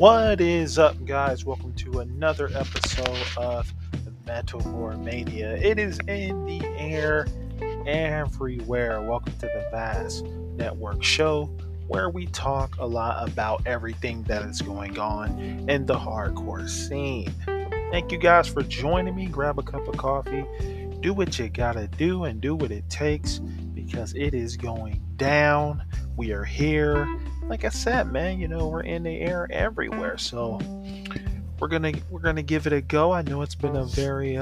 What is up, guys? Welcome to another episode of Metalcore Mania. It is in the air everywhere. Welcome to the Vast Network Show, where we talk a lot about everything that is going on in the hardcore scene. Thank you guys for joining me. Grab a cup of coffee, do what you gotta do, and do what it takes because it is going down. We are here. Like I said, man, we're in the air everywhere. So we're gonna give it a go. I know it's been a very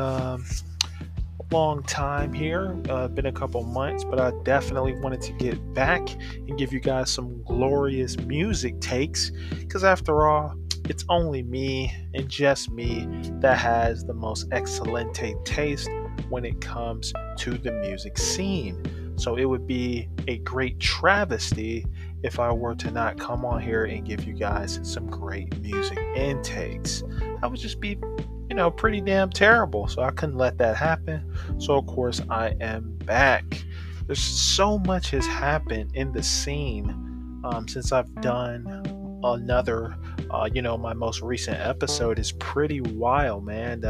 long time here, been a couple months, but I definitely wanted to get back and give you guys some glorious music takes. Because after all, it's only me and just me that has the most excelente taste when it comes to the music scene. So it would be a great travesty if I were to not come on here and give you guys some great music intakes. I would just be, pretty damn terrible. So I couldn't let that happen. So of course I am back. There's so much has happened in the scene since I've done another, my most recent episode is pretty wild, man.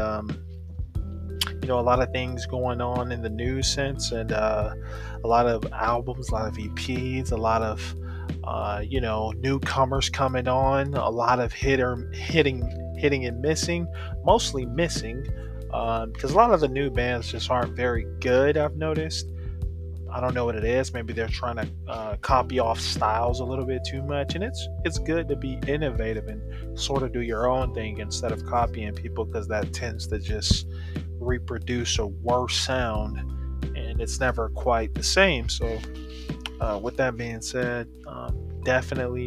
A lot of things going on in the news sense, and a lot of albums, a lot of EPs, a lot of newcomers coming on, a lot of hitting and missing, mostly missing, because a lot of the new bands just aren't very good. I've noticed. I don't know what it is. Maybe they're trying to copy off styles a little bit too much, and it's good to be innovative and sort of do your own thing instead of copying people, because that tends to just reproduce a worse sound, and it's never quite the same. So with that being said, definitely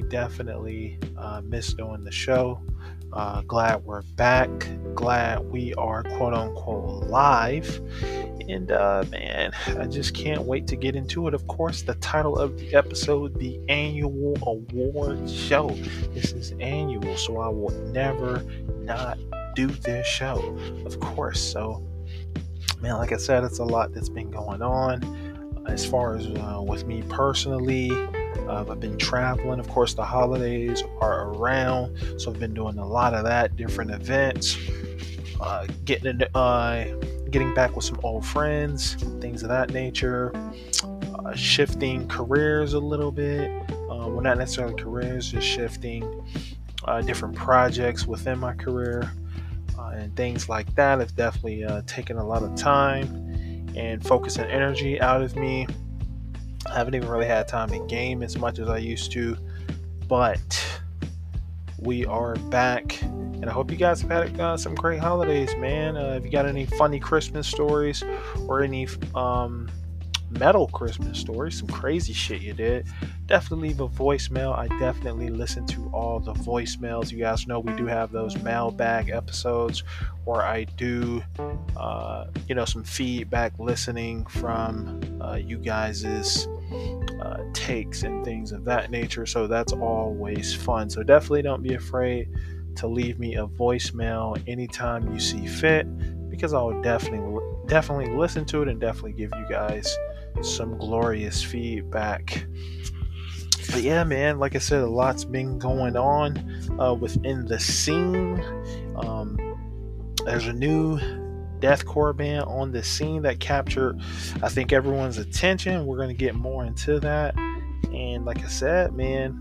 miss doing the show. Glad we're back, glad we are quote unquote live, and man, I just can't wait to get into it. Of course, the title of the episode, the annual award show. This is annual, so I will never not do this show, of course. So man, like I said, it's a lot that's been going on as far as with me personally. I've been traveling. Of course, the holidays are around, so I've been doing a lot of that, different events, getting back with some old friends, things of that nature, shifting careers a little bit. Well, not necessarily careers, just shifting different projects within my career, and things like that. It's definitely taken a lot of time and focus and energy out of me. I haven't even really had time to game as much as I used to, but we are back, and I hope you guys have had some great holidays, man. If you got any funny Christmas stories or any metal Christmas stories, some crazy shit you did, definitely leave a voicemail. I definitely listen to all the voicemails. You guys know we do have those mailbag episodes where I do some feedback listening from you guys's takes and things of that nature, so that's always fun. So definitely don't be afraid to leave me a voicemail anytime you see fit, because I will definitely listen to it and definitely give you guys some glorious feedback. But yeah, man, like I said, a lot's been going on within the scene. There's a new deathcore band on the scene that captured, I think, everyone's attention. We're going to get more into that. And like I said, man,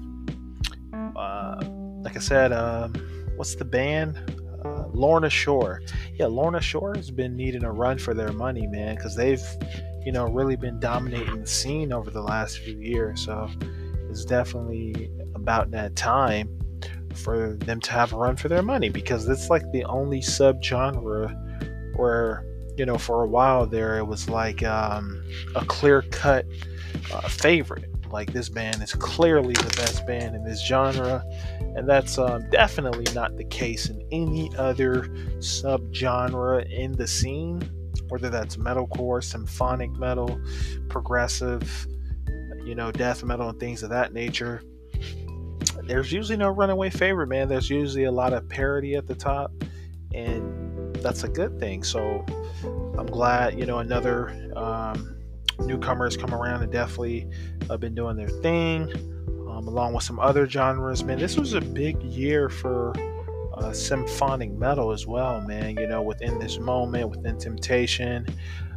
what's the band? Lorna Shore. Yeah, Lorna Shore has been needing a run for their money, man, because they've, really been dominating the scene over the last few years. So it's definitely about that time for them to have a run for their money, because it's like the only subgenre where, for a while there, it was like a clear-cut favorite. Like, this band is clearly the best band in this genre, and that's definitely not the case in any other subgenre in the scene, whether that's metalcore, symphonic metal, progressive, death metal, and things of that nature. There's usually no runaway favorite, man. There's usually a lot of parity at the top, and that's a good thing. So I'm glad, another newcomers come around and definitely been doing their thing. along with some other genres. Man, this was a big year for symphonic metal as well, man. Within this moment, within Temptation,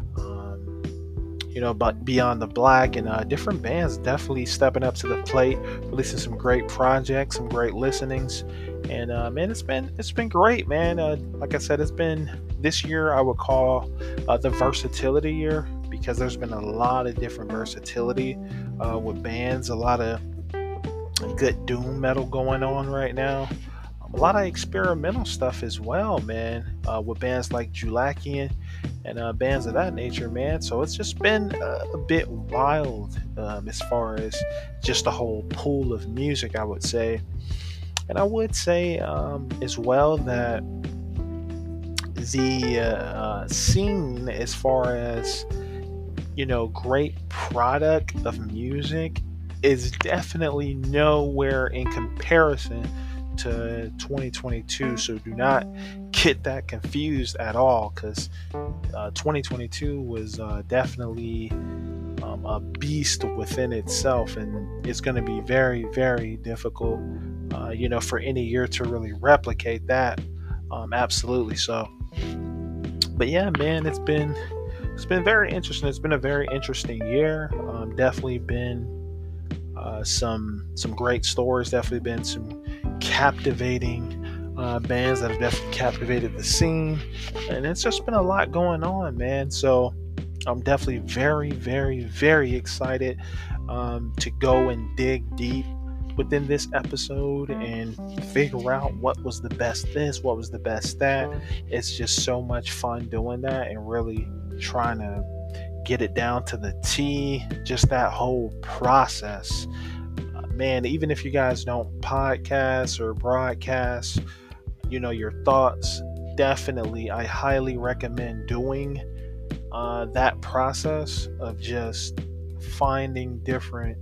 but Beyond the Black, and different bands definitely stepping up to the plate, releasing some great projects, some great listenings, and man, it's been great, man. Like I said, it's been this year I would call the versatility year, because there's been a lot of different versatility with bands, a lot of good doom metal going on right now. A lot of experimental stuff as well, man, with bands like Julakian and bands of that nature, man. So it's just been a bit wild as far as just the whole pool of music, I would say. And I would say as well that the scene, as far as great product of music, is definitely nowhere in comparison to 2022. So do not get that confused at all, because 2022 was definitely a beast within itself, and it's going to be very, very difficult for any year to really replicate that. Absolutely. So, but yeah, man, it's been very interesting. It's been a very interesting year. Definitely been some great stories. Definitely been some captivating bands that have definitely captivated the scene, and it's just been a lot going on, man. So I'm definitely very, very, very excited to go and dig deep within this episode and figure out what was the best this, what was the best that. It's just so much fun doing that and really trying to get it down to the T, just that whole process. Man, even if you guys don't podcast or broadcast, your thoughts, definitely, I highly recommend doing that process of just finding different,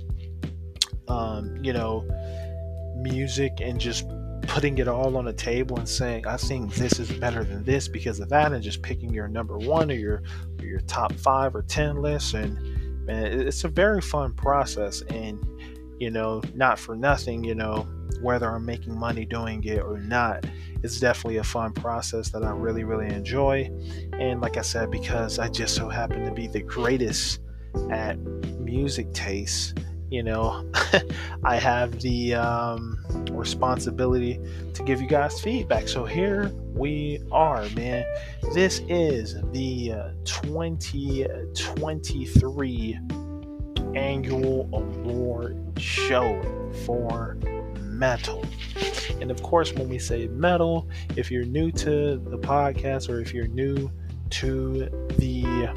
music and just putting it all on the table and saying, I think this is better than this because of that, and just picking your number one or your top 5 or 10 lists. And man, it's a very fun process, and not for nothing, whether I'm making money doing it or not, it's definitely a fun process that I really, really enjoy. And like I said, because I just so happen to be the greatest at music taste, I have the responsibility to give you guys feedback. So here we are, man. This is the 2023 annual award show for metal. And of course, when we say metal, if you're new to the podcast or if you're new to the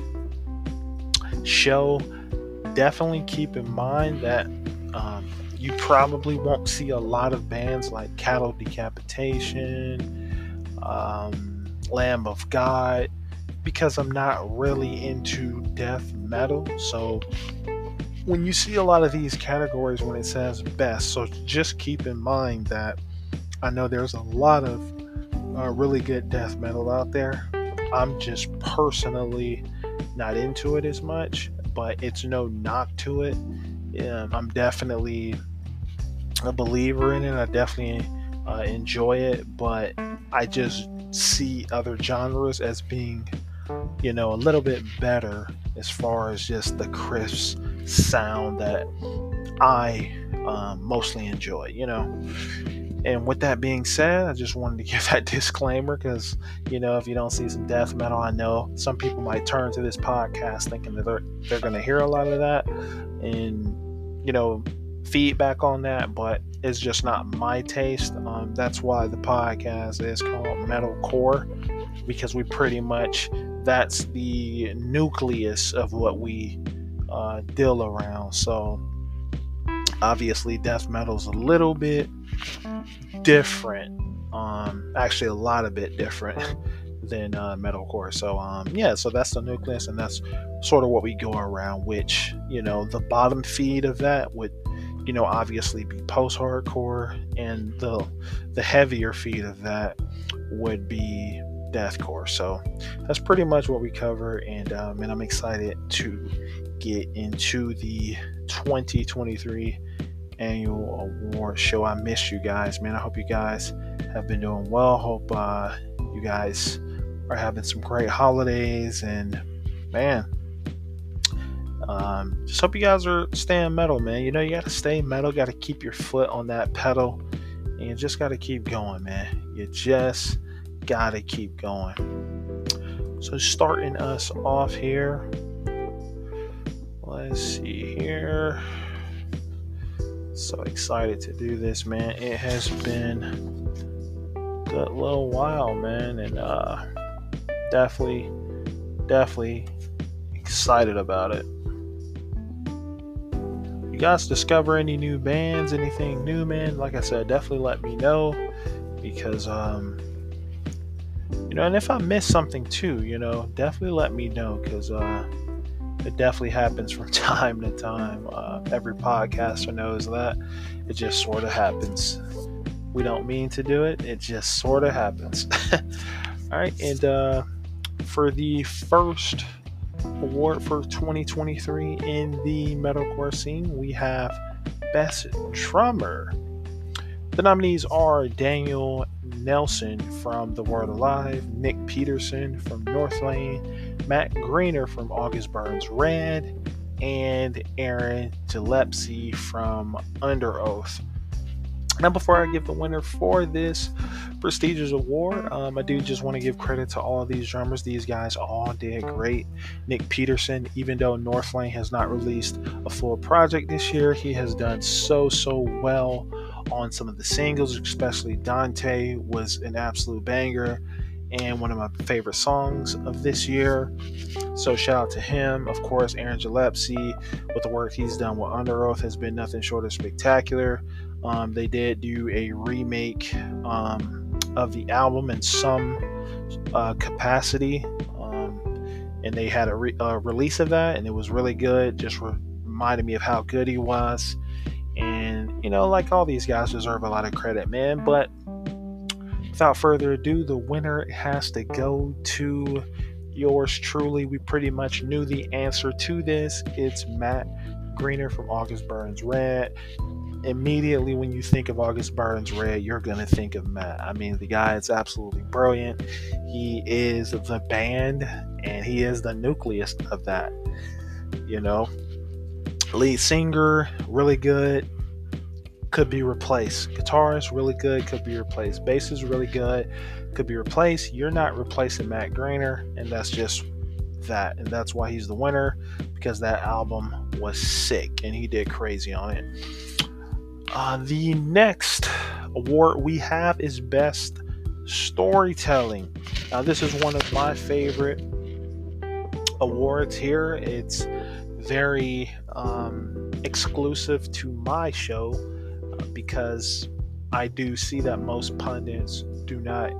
show, definitely keep in mind that you probably won't see a lot of bands like Cattle Decapitation, Lamb of God, because I'm not really into death metal. So when you see a lot of these categories when it says best, so just keep in mind that I know there's a lot of really good death metal out there. I'm just personally not into it as much, but it's no knock to it. I'm definitely a believer in it. I definitely enjoy it, but I just see other genres as being, a little bit better as far as just the crisp sound that I mostly enjoy, And with that being said, I just wanted to give that disclaimer because, if you don't see some death metal, I know some people might turn to this podcast thinking that they're going to hear a lot of that and, feedback on that, but it's just not my taste. That's why the podcast is called Metalcore, because we pretty much, that's the nucleus of what we deal around. So obviously death metal is a little bit different, actually a lot of bit different than metalcore. So so that's the nucleus, and that's sort of what we go around, which the bottom feed of that would obviously be post-hardcore, and the heavier feed of that would be deathcore. So that's pretty much what we cover, and I'm excited to get into the 2023 annual award show. I miss you guys, man. I hope you guys have been doing well. Hope you guys are having some great holidays, and man, just hope you guys are staying metal, man. You know, you got to stay metal, got to keep your foot on that pedal, and you just got to keep going, man. You just got to keep going. So starting us off here, let's see here. So excited to do this, man. It has been a good little while, man, and definitely excited about it. You guys discover any new bands, anything new, man? Like I said, definitely let me know, because you know, and if I miss something too, you know, definitely let me know, because it definitely happens from time to time. Every podcaster knows that. It just sort of happens. We don't mean to do it. It just sort of happens. All right, and for the first award for 2023 in the metalcore scene, we have Best Drummer. The nominees are Daniel Nelson from The Word Alive, Nick Peterson from Northlane, Matt Greener from August Burns Red, and Aaron Gillespie from Underoath. Now, before I give the winner for this prestigious award, I do just want to give credit to all of these drummers. These guys all did great. Nick Peterson, even though Northlane has not released a full project this year, he has done so well on some of the singles, especially Dante was an absolute banger and one of my favorite songs of this year. So shout out to him. Of course, Aaron Gillespie, with the work he's done with Underoath, has been nothing short of spectacular. They did do a remake of the album in some capacity, and they had a release of that, and it was really good. Just reminded me of how good he was. And, you know, like, all these guys deserve a lot of credit, man. But without further ado, the winner has to go to yours truly. We pretty much knew the answer to this. It's Matt Greener from August Burns Red. Immediately when you think of August Burns Red, you're going to think of Matt. I mean, the guy is absolutely brilliant. He is the band, and he is the nucleus of that, you know. Lead singer, really good, could be replaced. Guitarist, really good, could be replaced. Bass is really good, could be replaced. You're not replacing Matt Greener, and that's just that. And that's why he's the winner, because that album was sick, and he did crazy on it. The next award we have is Best Storytelling. Now, this is one of my favorite awards here. It's very exclusive to my show, because I do see that most pundits do not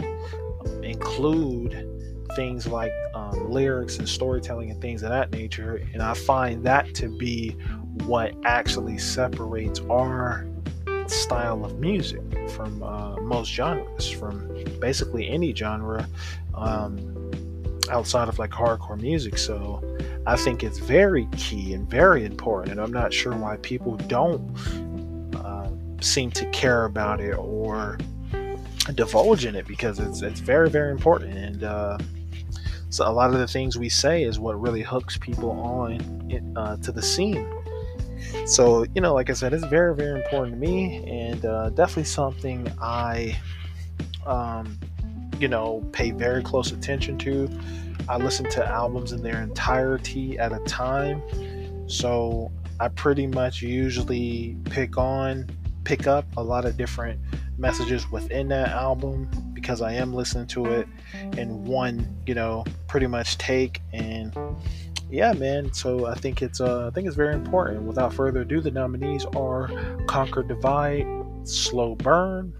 include things like lyrics and storytelling and things of that nature, and I find that to be what actually separates our style of music from most genres, from basically any genre outside of like hardcore music. So I think it's very key and very important, and I'm not sure why people don't seem to care about it or divulge in it, because it's very, very important. And so a lot of the things we say is what really hooks people on to the scene. So, you know, like I said, it's very, very important to me, and definitely something I you know, pay very close attention to. I listen to albums in their entirety at a time, so I pretty much usually pick up a lot of different messages within that album, because I am listening to it in one, you know, pretty much take. And yeah, man, so I think it's very important. Without further ado, the nominees are Conquer Divide, Slow Burn,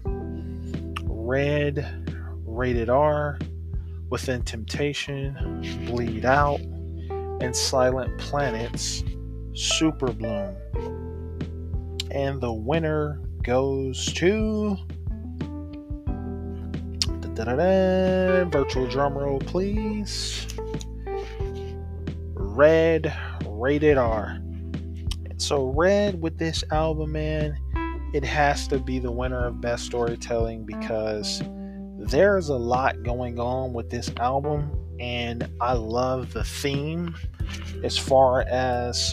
Red, Rated R, Within Temptation, Bleed Out, and Silent Planet's Super Bloom. And the winner goes to virtual drum roll, please. Red, Rated R. So Red, with this album, man, it has to be the winner of best storytelling because there's a lot going on with this album, and I love the theme as far as,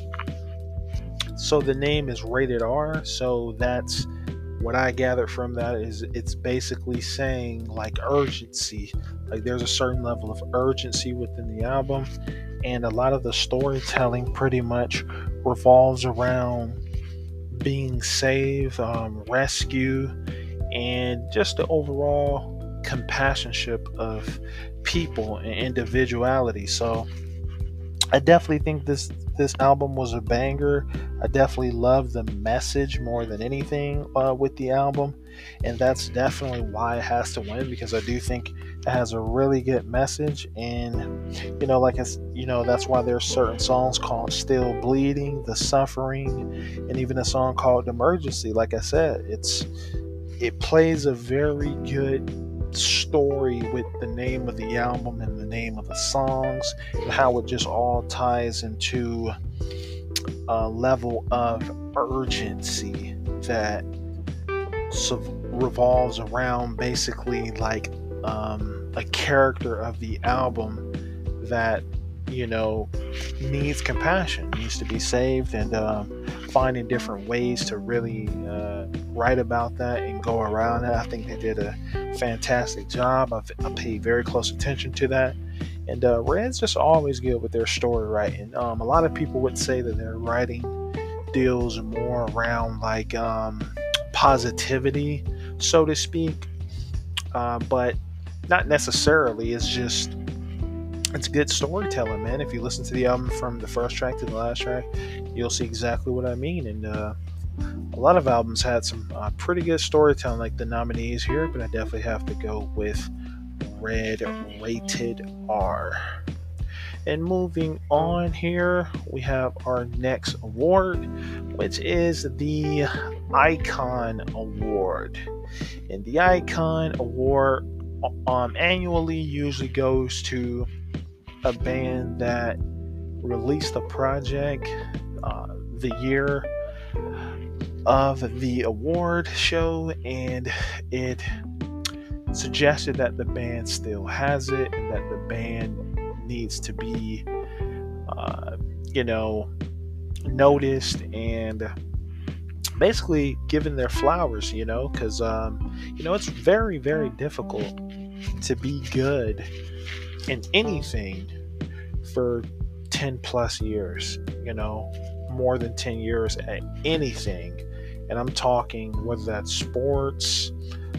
so the name is Rated R, so that's what I gathered from that is it's basically saying like urgency. Like there's a certain level of urgency within the album, and a lot of the storytelling pretty much revolves around being saved, rescue, and just the overall compassionship of people and individuality. So I definitely think this album was a banger. I definitely love the message more than anything with the album, and that's definitely why it has to win because I do think it has a really good message. And that's why there's certain songs called "Still Bleeding," "The Suffering," and even a song called "Emergency." Like I said, it plays a very good story with the name of the album and the name of the songs and how it just all ties into a level of urgency that revolves around basically like a character of the album that needs compassion, needs to be saved, and finding different ways to really write about that and go around it. I think they did a fantastic job. I paid very close attention to that. And Red's just always good with their story writing. A lot of people would say that their writing deals more around like positivity, so to speak, but not necessarily. It's good storytelling, man. If you listen to the album from the first track to the last track, you'll see exactly what I mean. And a lot of albums had some pretty good storytelling, like the nominees here, but I definitely have to go with Red Rated R. And moving on here, we have our next award, which is the Icon Award. And the Icon Award annually usually goes to a band that released a project the year of the award show, and it suggested that the band still has it and that the band needs to be noticed and basically given their flowers, because it's very, very difficult to be good in anything for 10 plus years, more than 10 years at anything. And I'm talking whether that's sports,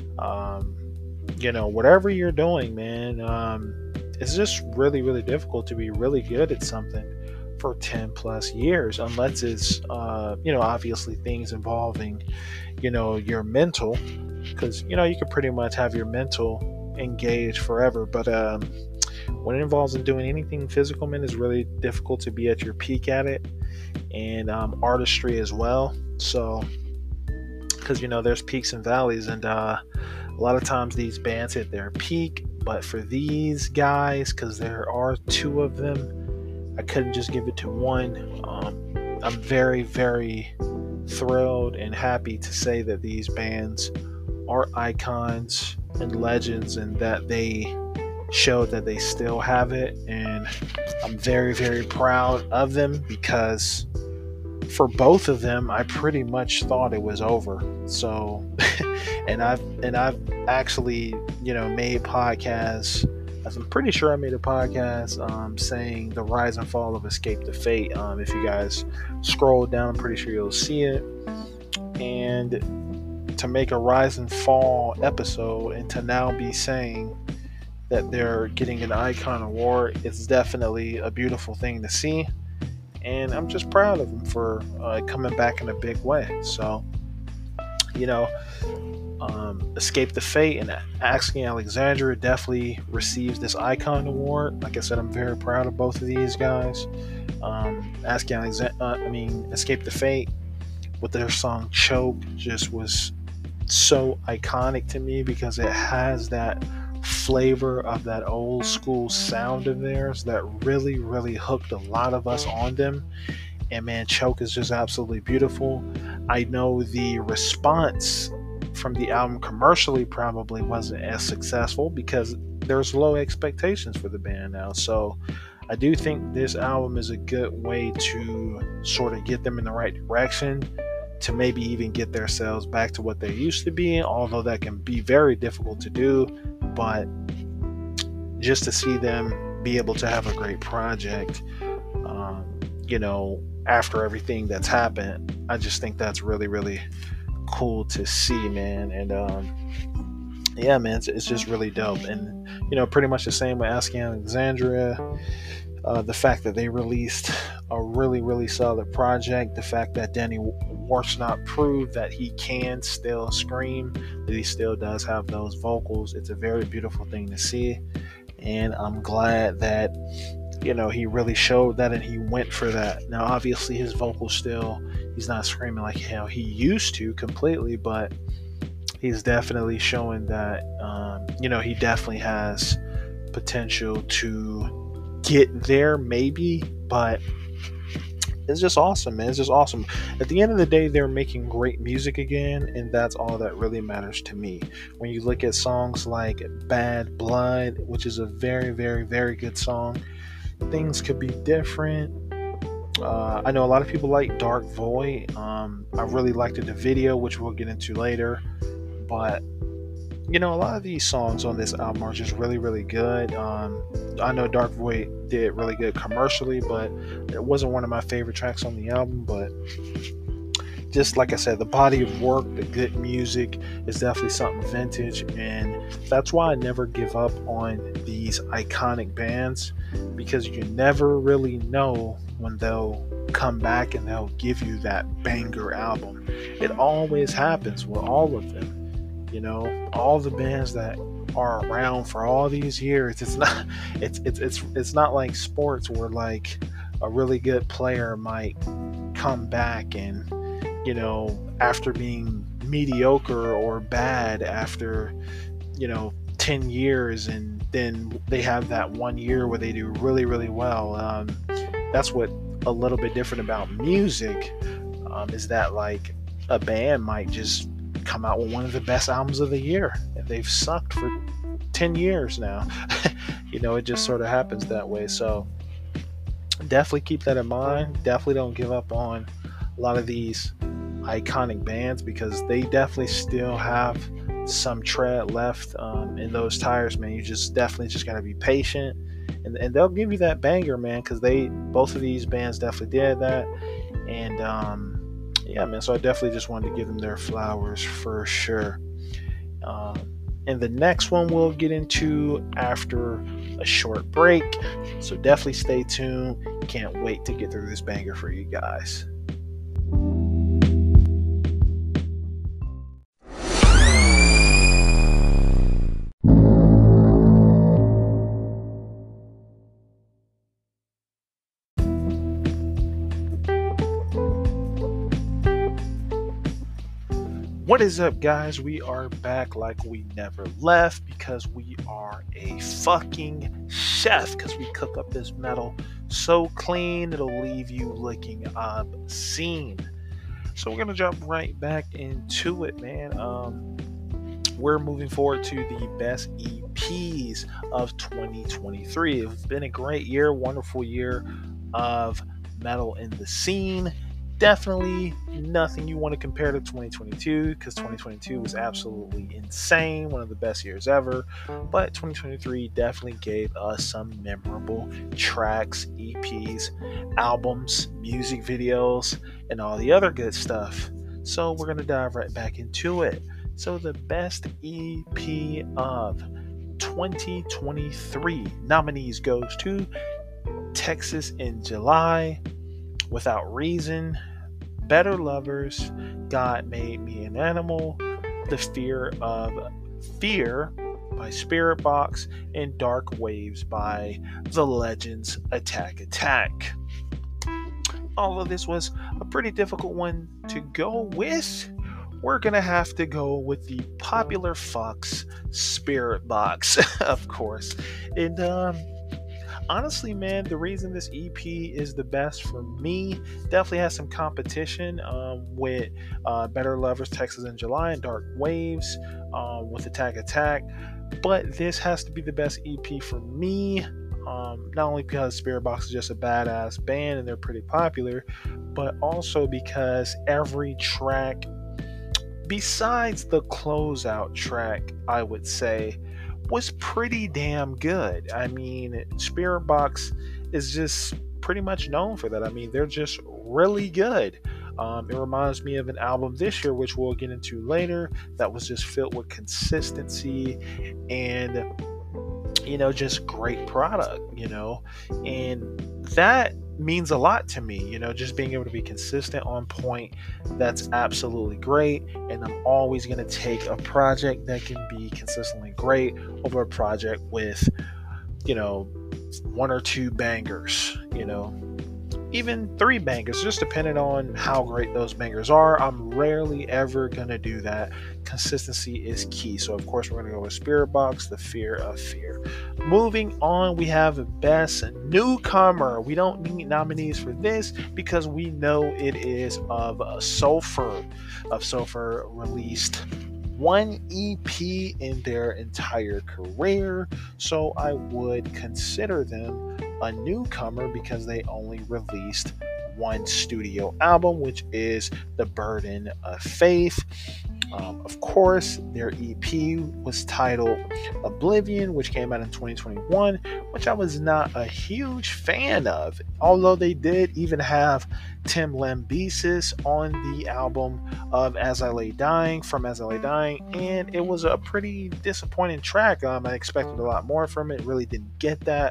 whatever you're doing, man. It's just really, really difficult to be really good at something for 10 plus years, unless it's, obviously things involving, your mental, because, you can pretty much have your mental engaged forever. But when it involves in doing anything physical, man, it's really difficult to be at your peak at it, and artistry as well. So, because, there's peaks and valleys, and a lot of times these bands hit their peak, but for these guys, because there are two of them, I couldn't just give it to one. I'm very, very thrilled and happy to say that these bands are icons and legends, and that they showed that they still have it. And I'm very, very proud of them, because for both of them, I pretty much thought it was over. So, and I've actually, made podcasts. I'm pretty sure I made a podcast saying the rise and fall of Escape the Fate. If you guys scroll down, I'm pretty sure you'll see it. And to make a rise and fall episode, and to now be saying that they're getting an Icon Award, it's definitely a beautiful thing to see. And I'm just proud of them for coming back in a big way. So, Escape the Fate and Asking Alexandria definitely receives this Icon Award. Like I said, I'm very proud of both of these guys. Escape the Fate with their song Choke just was so iconic to me, because it has that flavor of that old school sound of theirs that really, really hooked a lot of us on them. And man, Choke is just absolutely beautiful. I know the response from the album commercially probably wasn't as successful because there's low expectations for the band now. So I do think this album is a good way to sort of get them in the right direction, to maybe even get themselves back to what they used to be, although that can be very difficult to do. But just to see them be able to have a great project, after everything that's happened, I just think that's really, really cool to see, man. And yeah, man, it's just really dope. And pretty much the same with Asking Alexandria. The fact that they released a really, really solid project, the fact that Danny Warsnop proved that he can still scream, that he still does have those vocals. It's a very beautiful thing to see, and I'm glad that he really showed that and he went for that. Now obviously his vocals still, he's not screaming like how he used to completely, but he's definitely showing that he definitely has potential to get there maybe. But it's just awesome, man. It's just awesome. At the end of the day, they're making great music again, and that's all that really matters to me. When you look at songs like Bad Blood, which is a very, very, very good song, things could be different. I know a lot of people like Dark Void. I really liked the video, which we'll get into later. But a lot of these songs on this album are just really, really good. I know Dark Void did really good commercially, but it wasn't one of my favorite tracks on the album. But just like I said, the body of work, the good music is definitely something vintage, and that's why I never give up on these iconic bands, because you never really know when they'll come back and they'll give you that banger album. It always happens with all of them. All the bands that are around for all these years, it's not like sports where like a really good player might come back and after being mediocre or bad after 10 years, and then they have that 1 year where they do really, really well. That's what a little bit different about music, is that like a band might just come out with one of the best albums of the year and they've sucked for 10 years now. It just sort of happens that way. So definitely keep that in mind. Definitely don't give up on a lot of these iconic bands, because they definitely still have some tread left in those tires, man. You just definitely just gotta be patient, and they'll give you that banger, man, because both of these bands definitely did that. And yeah, man, so I definitely just wanted to give them their flowers for sure. And the next one we'll get into after a short break, so definitely stay tuned. Can't wait to get through this banger for you guys. What is up, guys? We are back like we never left, because we are a fucking chef, because we cook up this metal so clean it'll leave you looking obscene. So we're gonna jump right back into it, man. We're moving forward to the best EPs of 2023. It's been a great year, wonderful year of metal in the scene. Definitely nothing you want to compare to 2022, because 2022 was absolutely insane, one of the best years ever. But 2023 definitely gave us some memorable tracks, EPs, albums, music videos, and all the other good stuff. So we're going to dive right back into it. So the best EP of 2023 nominees goes to Texas in July, Without Reason, Better Lovers, God Made Me an Animal, The Fear of Fear by Spiritbox, and Dark Waves by The Legends Attack Attack. Although this was a pretty difficult one to go with, we're gonna have to go with the popular fucks Spiritbox, of course. And honestly, man, the reason this EP is the best for me definitely has some competition with Better Lovers, Texas in July, and Dark Waves with Attack Attack. But this has to be the best EP for me. Not only because Spiritbox is just a badass band and they're pretty popular, but also because every track, besides the closeout track, I would say, was pretty damn good. I mean, Spiritbox is just pretty much known for that. I mean, they're just really good. It reminds me of an album this year, which we'll get into later, that was just filled with consistency and, just great product, and that means a lot to me, just being able to be consistent on point. That's absolutely great. And I'm always going to take a project that can be consistently great over a project with, one or two bangers, even three bangers, just depending on how great those bangers are. I'm rarely ever going to do that. Consistency is key. So, of course, we're going to go with Spiritbox, The Fear of Fear. Moving on, we have Best Newcomer. We don't need nominees for this because we know it is of Sulfur. Sulfur released one EP in their entire career, so I would consider them a newcomer because they only released one studio album, which is The Burden of Faith. Of course, their EP was titled Oblivion, which came out in 2021, which I was not a huge fan of, although they did even have Tim Lambesis on the album of As I Lay Dying, and it was a pretty disappointing track. I expected a lot more from it, really didn't get that.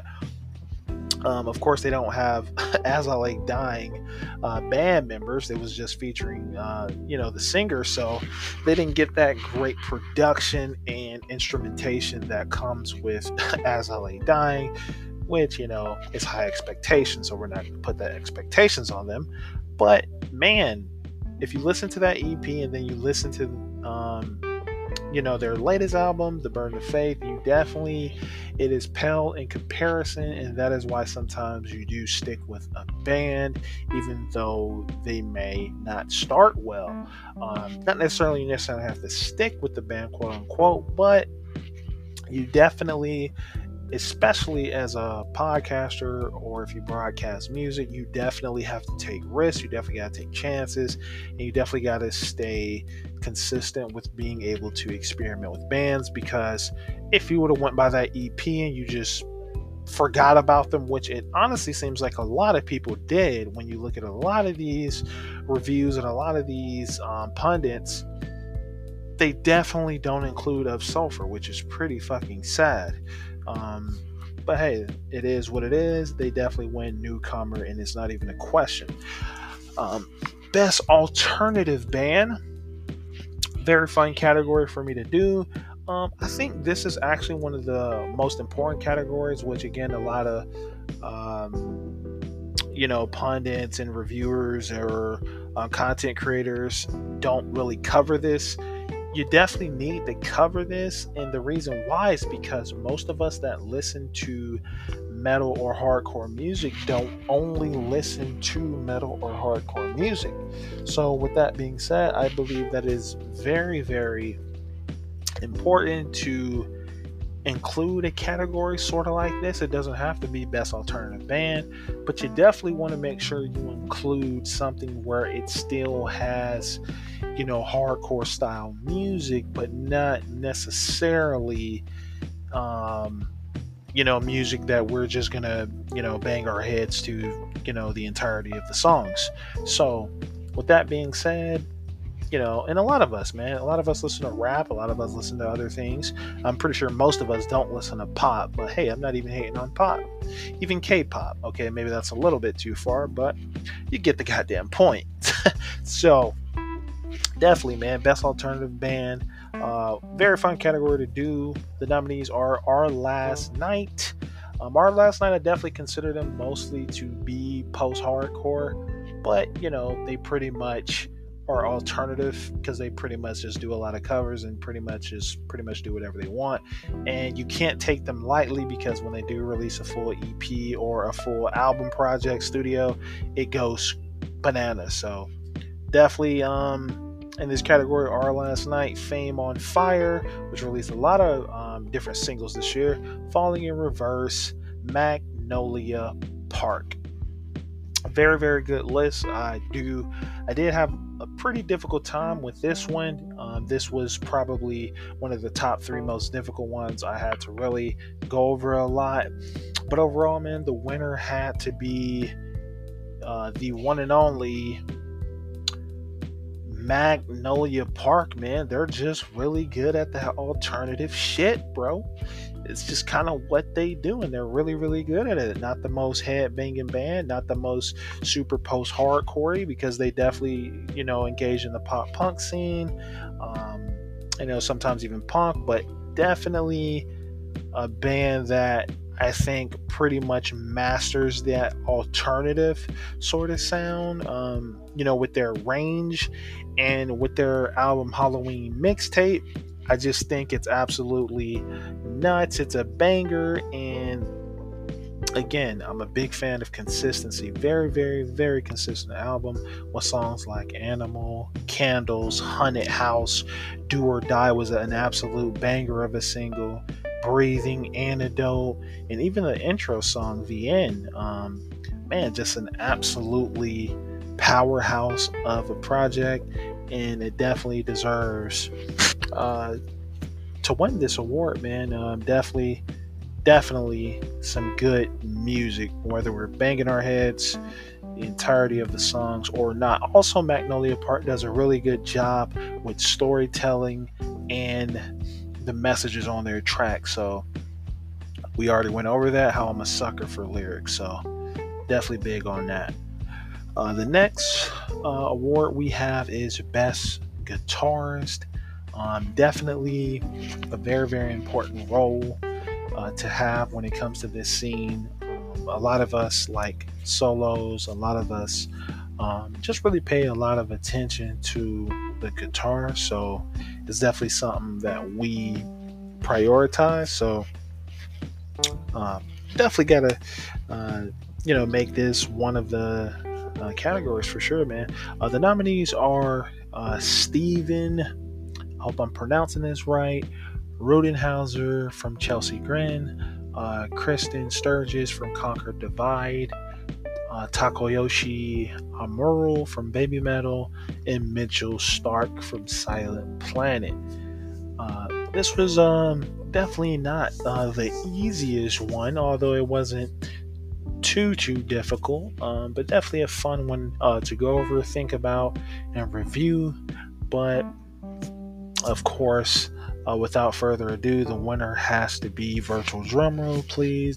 Of course, they don't have As I Lay Dying band members. It was just featuring, the singer, so they didn't get that great production and instrumentation that comes with As I Lay Dying, which, is high expectations, so we're not going to put that expectations on them. But, man, if you listen to that EP and then you listen to their latest album, The Burden of Faith, it is pale in comparison, and that is why sometimes you do stick with a band, even though they may not start well. Not necessarily have to stick with the band, quote unquote, but you definitely, especially as a podcaster or if you broadcast music, you definitely have to take risks, you definitely got to take chances, and you definitely got to stay consistent with being able to experiment with bands, because if you would have went by that EP and you just forgot about them, which it honestly seems like a lot of people did when you look at a lot of these reviews and a lot of these pundits, they definitely don't include Of Sulfur, which is pretty fucking sad. But hey, it is what it is. They definitely win newcomer, and it's not even a question. Best alternative band, very fun category for me to do. I think this is actually one of the most important categories, which again, a lot of pundits and reviewers or content creators don't really cover this. You definitely need to cover this, and the reason why is because most of us that listen to metal or hardcore music don't only listen to metal or hardcore music. So with that being said, I believe that is very, very important to include a category sort of like this. It doesn't have to be best alternative band, but you definitely want to make sure you include something where it still has hardcore style music, but not necessarily music that we're just gonna bang our heads to the entirety of the songs. So with that being said, and a lot of us listen to rap, a lot of us listen to other things. I'm pretty sure most of us don't listen to pop, but hey, I'm not even hating on pop, even K-pop. Okay, maybe that's a little bit too far, but you get the goddamn point. So definitely, man, best alternative band, very fun category to do. The nominees are Our Last Night. Our Last Night, I definitely consider them mostly to be post-hardcore, but they pretty much are alternative because they pretty much just do a lot of covers and pretty much do whatever they want. And you can't take them lightly because when they do release a full EP or a full album project studio, it goes bananas. So definitely in this category are Last Night, Fame on Fire, which released a lot of different singles this year, Falling in Reverse, Magnolia Park. A very, very good list. I did have a pretty difficult time with this one. This was probably one of the top 3 most difficult ones. I had to really go over a lot. But overall, man, the winner had to be the one and only Magnolia Park, man. They're just really good at that alternative shit, bro. It's just kind of what they do, and they're really, really good at it. Not the most head-banging band, not the most super post-hardcore, because they definitely, engage in the pop-punk scene, sometimes even punk, but definitely a band that I think pretty much masters that alternative sort of sound, with their range and with their album Halloween Mixtape. I just think it's absolutely nuts. It's a banger. And again, I'm a big fan of consistency. Very, very, very consistent album with songs like Animal, Candles, Haunted House, Do or Die was an absolute banger of a single. Breathing, Antidote, and even the intro song, The End. Man, just an absolutely powerhouse of a project, and it definitely deserves to win this award, man. Definitely some good music, whether we're banging our heads the entirety of the songs or not. Also, Magnolia Park does a really good job with storytelling and the messages on their track. So we already went over that, how I'm a sucker for lyrics, so definitely big on that. The next award we have is Best Guitarist. Definitely a very, very important role to have when it comes to this scene. A lot of us like solos, a lot of us just really pay a lot of attention to the guitar, so it's definitely something that we prioritize. So definitely gotta make this one of the categories for sure, man. The nominees are Steven, I hope I'm pronouncing this right, Rodenhauser from Chelsea Grin, Kristen Sturgis from Conquer Divide, Takayoshi Amuro from Baby Metal, and Mitchell Stark from Silent Planet. This was definitely not the easiest one, although it wasn't too difficult, but definitely a fun one to go over, think about, and review. But of course, without further ado, the winner has to be, virtual drumroll please,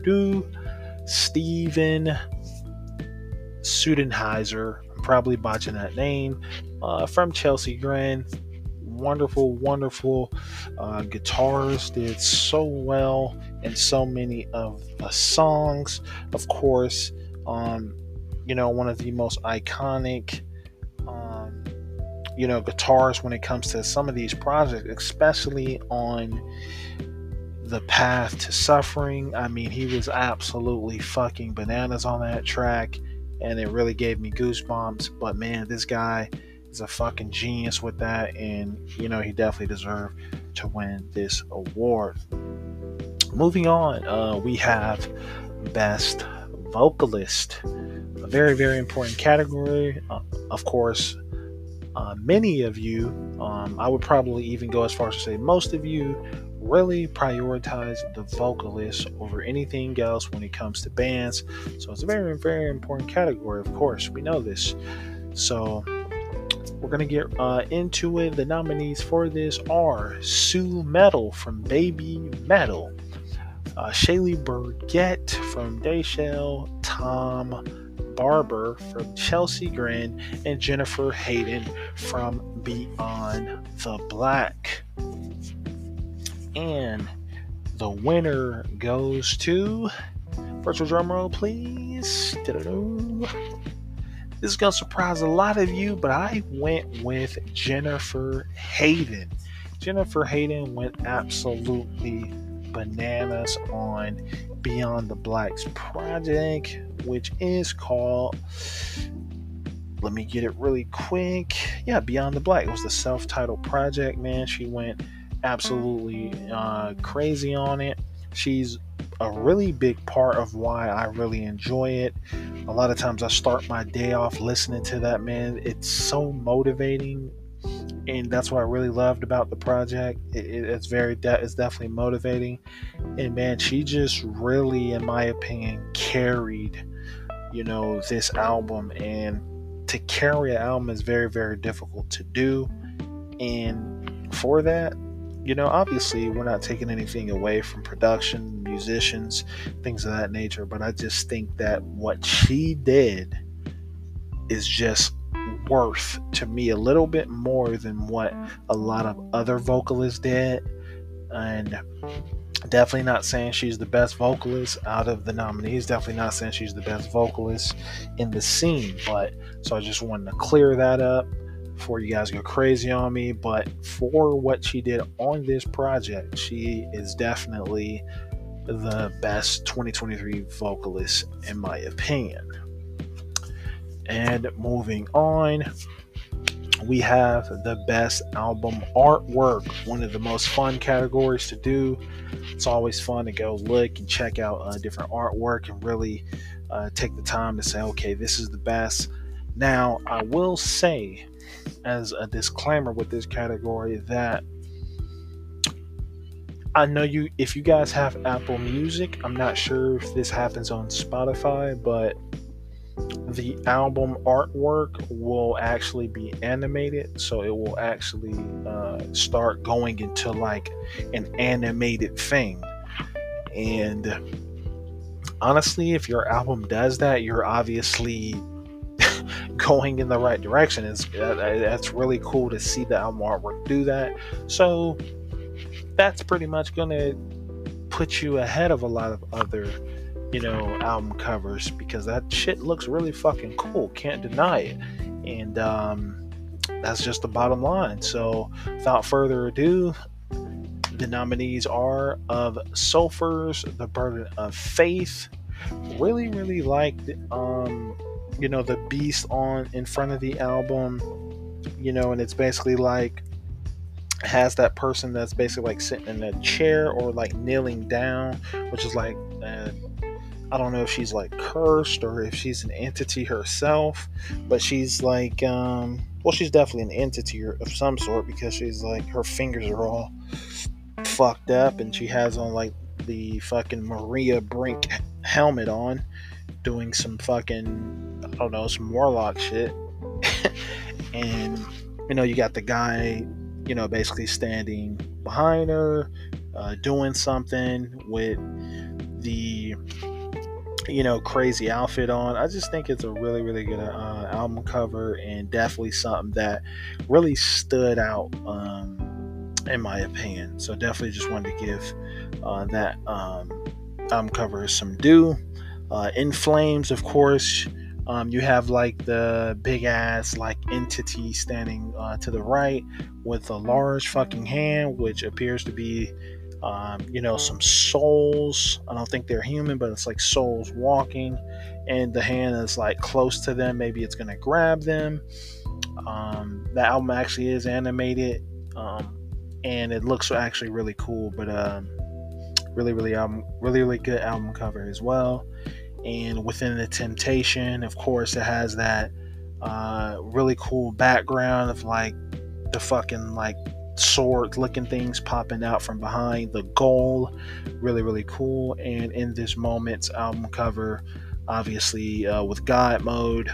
Steven Sudenheiser. I'm probably botching that name, from Chelsea Grin. Wonderful guitars, did so well in so many of the songs. Of course, one of the most iconic guitars when it comes to some of these projects, especially on The Path to Suffering. I mean, he was absolutely fucking bananas on that track, and it really gave me goosebumps. But man, this guy is a fucking genius with that, and he definitely deserved to win this award. Moving on, we have Best Vocalist, a very, very important category. Of course, many of you, I would probably even go as far as to say most of you, really prioritize the vocalist over anything else when it comes to bands. So it's a very, very important category. Of course, we know this. So we're going to get into it. The nominees for this are Sue Metal from Baby Metal, Shaylee Burgett from Dayshell, Tom Barber from Chelsea Grin, and Jennifer Hayden from Beyond the Black. And the winner goes to, virtual drum roll please, This is gonna surprise a lot of you, but I went with Jennifer Hayden. Jennifer Hayden went absolutely bananas on Beyond the Blacks project, which is called, let me get it really quick. Yeah, Beyond the Black. It was the self-titled project, man. She went absolutely crazy on it. She's a really big part of why I really enjoy it. A lot of times I start my day off listening to that, man. It's so motivating, and that's what I really loved about the project. It's it's definitely motivating, and man, she just really, in my opinion, carried this album. And to carry an album is very, very difficult to do, and for that, obviously we're not taking anything away from production, musicians, things of that nature, but I just think that what she did is just worth to me a little bit more than what a lot of other vocalists did. And definitely not saying she's the best vocalist out of the nominees, definitely not saying she's the best vocalist in the scene, but so I just wanted to clear that up before you guys go crazy on me. But for what she did on this project, she is definitely the best 2023 vocalist in my opinion. And moving on, we have the best album artwork, one of the most fun categories to do. It's always fun to go look and check out different artwork and really take the time to say, okay, this is the best. Now, I will say, as a disclaimer with this category, that I know if you guys have Apple Music, I'm not sure if this happens on Spotify, but the album artwork will actually be animated, so it will actually start going into like an animated thing. And honestly, if your album does that, you're obviously going in the right direction. That's really cool to see the album artwork do that. So that's pretty much gonna put you ahead of a lot of other album covers, because that shit looks really fucking cool, can't deny it. And that's just the bottom line. So without further ado, the nominees are Of Sulphurs, The Burden of Faith. Really liked the beast on in front of the album, and it's basically like has that person that's basically like sitting in a chair or like kneeling down, which is like I don't know if she's like cursed or if she's an entity herself, but she's like, she's definitely an entity of some sort, because she's like, her fingers are all fucked up and she has on like the fucking Maria Brink helmet on, doing some fucking, I don't know, some warlock shit. And, you got the guy, basically standing behind her, doing something with the crazy outfit on. I just think it's a really good album cover, and definitely something that really stood out in my opinion. So definitely just wanted to give that album cover some due. In Flames, of course, you have like the big ass like entity standing to the right with a large fucking hand, which appears to be some souls. I don't think they're human, but it's like souls walking, and the hand is like close to them. Maybe it's gonna grab them. The album actually is animated, and it looks actually really cool. But really good album cover as well. And Within the Temptation, of course, it has that really cool background of like the fucking like sword looking things popping out from behind the goal. Really cool. And In This Moment's album cover, obviously with God Mode,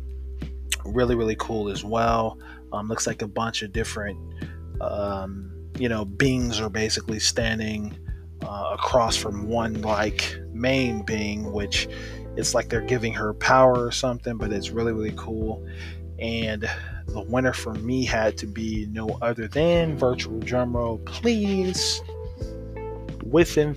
really cool as well. Looks like a bunch of different beings are basically standing across from one like main being, which it's like they're giving her power or something, but it's really cool. And the winner for me had to be no other than, virtual drumroll please, Within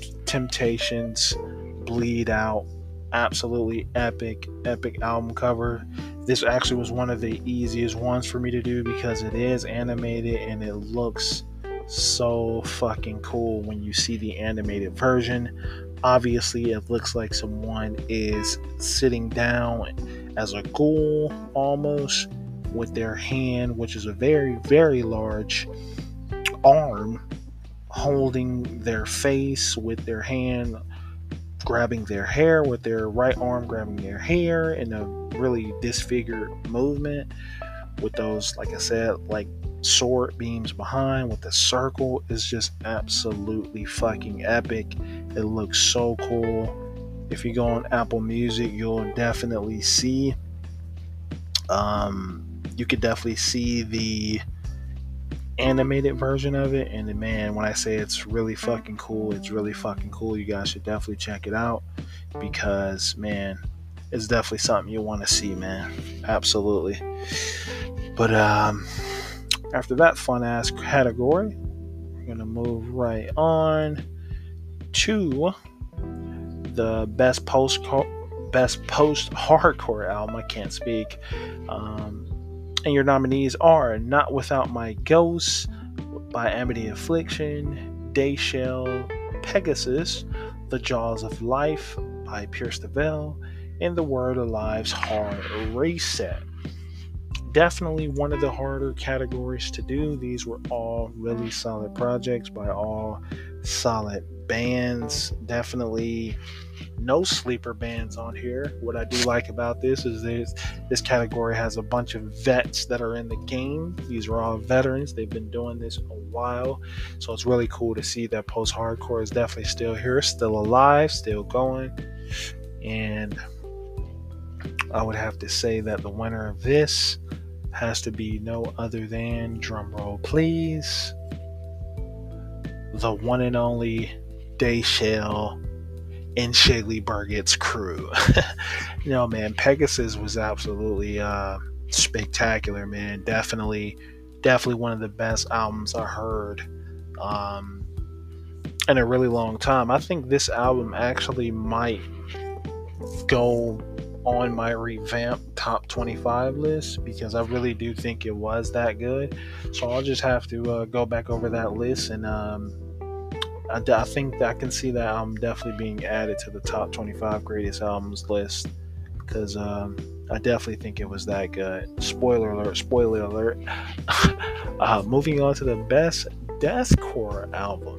Temptations, Bleed Out. Absolutely epic album cover. This actually was one of the easiest ones for me to do because it is animated and it looks so fucking cool when you see the animated version. Obviously, it looks like someone is sitting down as a ghoul almost, with their hand, which is a very, very large arm, holding their face, with their hand grabbing their hair, with their right arm grabbing their hair in a really disfigured movement, with those, like I said, like sword beams behind, with the circle. Is just absolutely fucking epic. It looks so cool. If you go on Apple Music, you'll definitely see you could definitely see the animated version of it, and man, when I say it's really fucking cool, it's really fucking cool. You guys should definitely check it out because, man, it's definitely something you want to see, man. Absolutely. But after that fun ass category, we're gonna move right on to the best post hardcore album. I can't speak. And your nominees are Not Without My Ghost by Amity Affliction, Dayshell, Pegasus, The Jaws of Life by Pierce the Veil, and The Word Alive's Hard Reset. Definitely one of the harder categories to do. These were all really solid projects by all solid bands. Definitely no sleeper bands on here. What I do like about this is this category has a bunch of vets that are in the game. These are all veterans. They've been doing this a while. So it's really cool to see that post-hardcore is definitely still here, still alive, still going. And I would have to say that the winner of this has to be no other than, drumroll please, the one and only Dayshell and Shaylee Burgett's crew. Man, Pegasus was absolutely spectacular, man. Definitely one of the best albums I heard in a really long time. I think this album actually might go on my revamped top 25 list because I really do think it was that good. So I'll just have to go back over that list, and I think that I can see that album definitely being added to the top 25 greatest albums list because I definitely think it was that good. Spoiler alert. Moving on to the best deathcore album.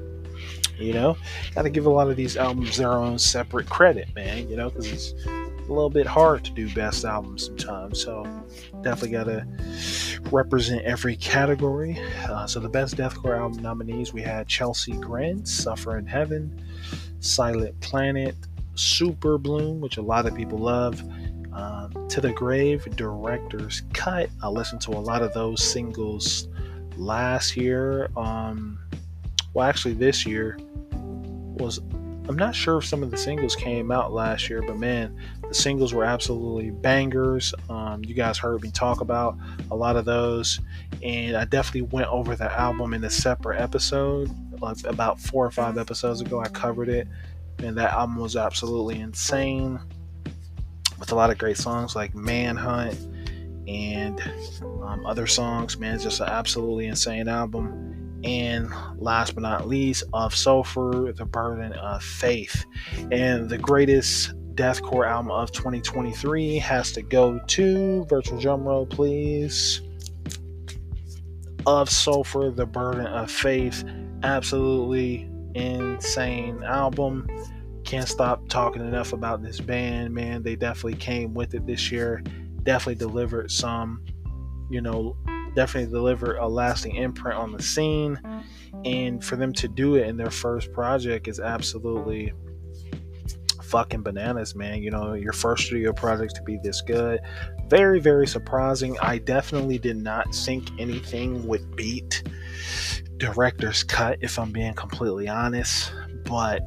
Gotta give a lot of these albums their own separate credit, man, because it's a little bit hard to do best albums sometimes. So definitely gotta represent every category. So the best deathcore album nominees, we had Chelsea Grin, Suffer in Heaven, Silent Planet, Super Bloom, which a lot of people love, To the Grave, Director's Cut. I listened to a lot of those singles last year. Actually this year I'm not sure if some of the singles came out last year, but man, the singles were absolutely bangers. You guys heard me talk about a lot of those, and I definitely went over the album in a separate episode, like about 4 or 5 episodes ago. I covered it, and that album was absolutely insane with a lot of great songs like Manhunt and other songs. Man, it's just an absolutely insane album. And last but not least, Of Sulfur, The Burden of Faith. And the greatest deathcore album of 2023 has to go to, virtual drum roll please, Of Sulfur, The Burden of Faith. Absolutely insane album. Can't stop talking enough about this band, man. They definitely came with it this year. Definitely delivered definitely deliver a lasting imprint on the scene, and for them to do it in their first project is absolutely fucking bananas, man. Your first studio project to be this good, very, very surprising. I definitely did not think anything would beat Director's Cut, if I'm being completely honest, but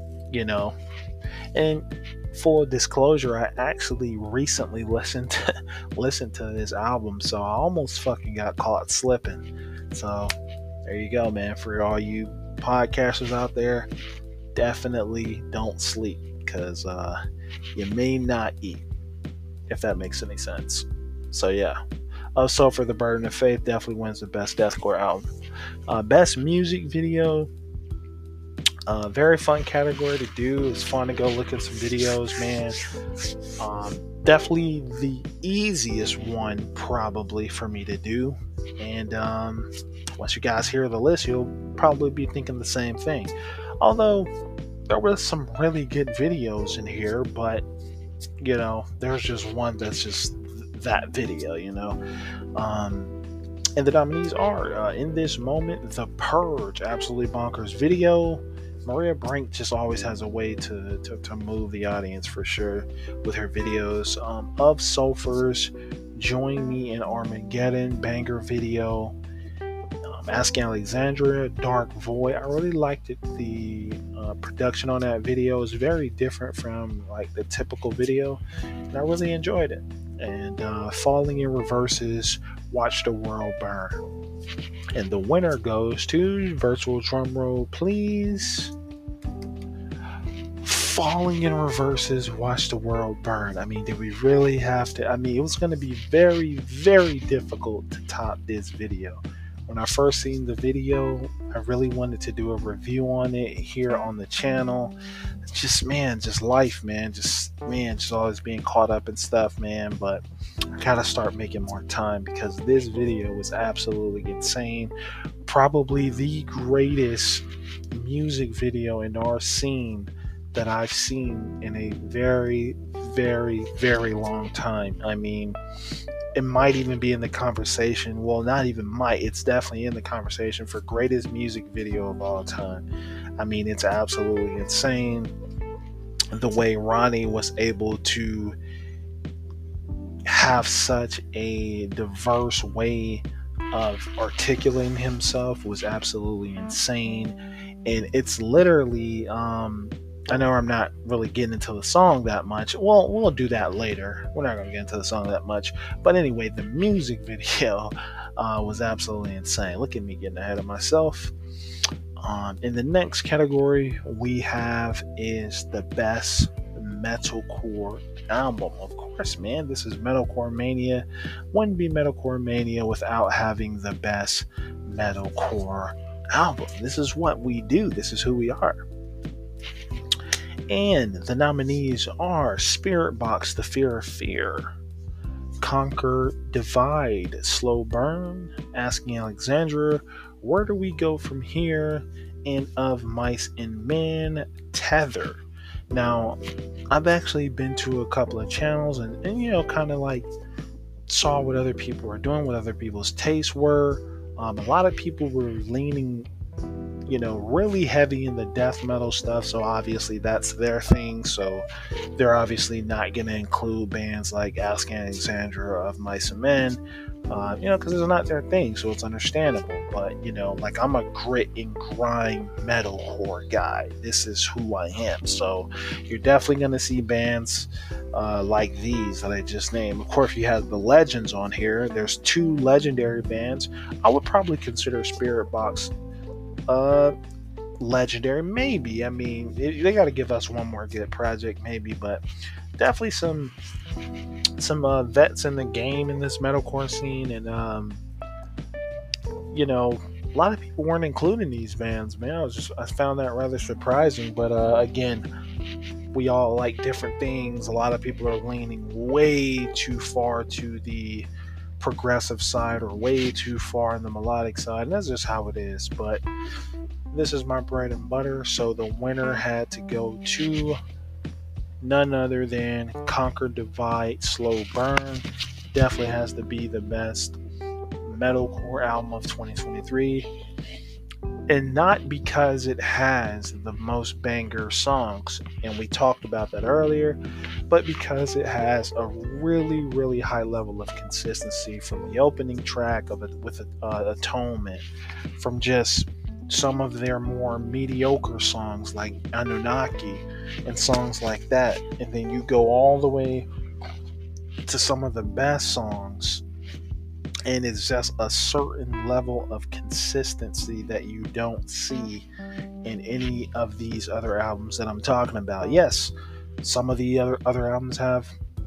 and full disclosure, I actually recently listened to this album, so I almost fucking got caught slipping. So there you go, man. For all you podcasters out there, definitely don't sleep because you may not eat. if that makes any sense. So yeah. So for The Burden of Faith definitely wins the best deathcore album. Best music video, very fun category to do. It's fun to go look at some videos, man. Definitely the easiest one probably for me to do. And once you guys hear the list, you'll probably be thinking the same thing. Although there was some really good videos in here, but there's just one that's just that video, and the nominees are In This Moment, The Purge, absolutely bonkers video. Maria Brink just always has a way to move the audience for sure with her videos. Of Sulfurs, Join Me in Armageddon, banger video. Asking Alexandria, Dark Void. I really liked it. The production on that video is very different from like the typical video, and I really enjoyed it. And Falling in Reverses, Watch the World Burn. And the winner goes to, virtual drum roll please, Falling in Reverses, Watch the World Burn. I mean, did we really have to? I mean, it was going to be very, very difficult to top this video. When I first seen the video, I really wanted to do a review on it here on the channel. Just life, man. Just always being caught up in stuff, man. But I gotta start making more time because this video was absolutely insane. Probably the greatest music video in our scene that I've seen in a very, very, very long time. I mean, it might even be in the conversation. Well, not even might. It's definitely in the conversation for greatest music video of all time. I mean, it's absolutely insane the way Ronnie was able to have such a diverse way of articulating himself was absolutely insane. And it's literally I know I'm not really getting into the song that much. Well, we'll do that later. We're not going to get into the song that much. But anyway, the music video was absolutely insane. Look at me getting ahead of myself. In the next category we have is the best metalcore album. Of course, man, this is Metalcore Mania. Wouldn't be Metalcore Mania without having the best metalcore album. This is what we do. This is who we are. And the nominees are Spiritbox, The Fear of Fear, Conquer Divide, Slow Burn, Asking Alexandria, Where Do We Go From Here, and Of Mice and Men, Tether. Now, I've actually been to a couple of channels and kind of like saw what other people were doing, what other people's tastes were. A lot of people were leaning really heavy in the death metal stuff, so obviously that's their thing, so they're obviously not going to include bands like Asking Alexandria, Of Mice and Men, because it's not their thing, so it's understandable. But like, I'm a grit and grind metalcore guy. This is who I am, so you're definitely going to see bands like these that I just named. Of course, you have the legends on here. There's two legendary bands. I would probably consider Spiritbox legendary, maybe. I mean, they got to give us one more good project, maybe, but definitely some vets in the game in this metalcore scene, and a lot of people weren't including these bands, man. I found that rather surprising, but again, we all like different things. A lot of people are leaning way too far to the progressive side or way too far on the melodic side, and that's just how it is. But this is my bread and butter, so the winner had to go to none other than Conquer Divide, Slow Burn. Definitely has to be the best metalcore album of 2023, and not because it has the most banger songs, and we talked about that earlier, but because it has a really, really high level of consistency from the opening track of it with Atonement, from just some of their more mediocre songs like Anunnaki and songs like that, and then you go all the way to some of the best songs, and it's just a certain level of consistency that you don't see in any of these other albums that I'm talking about. Yes, some of the other albums have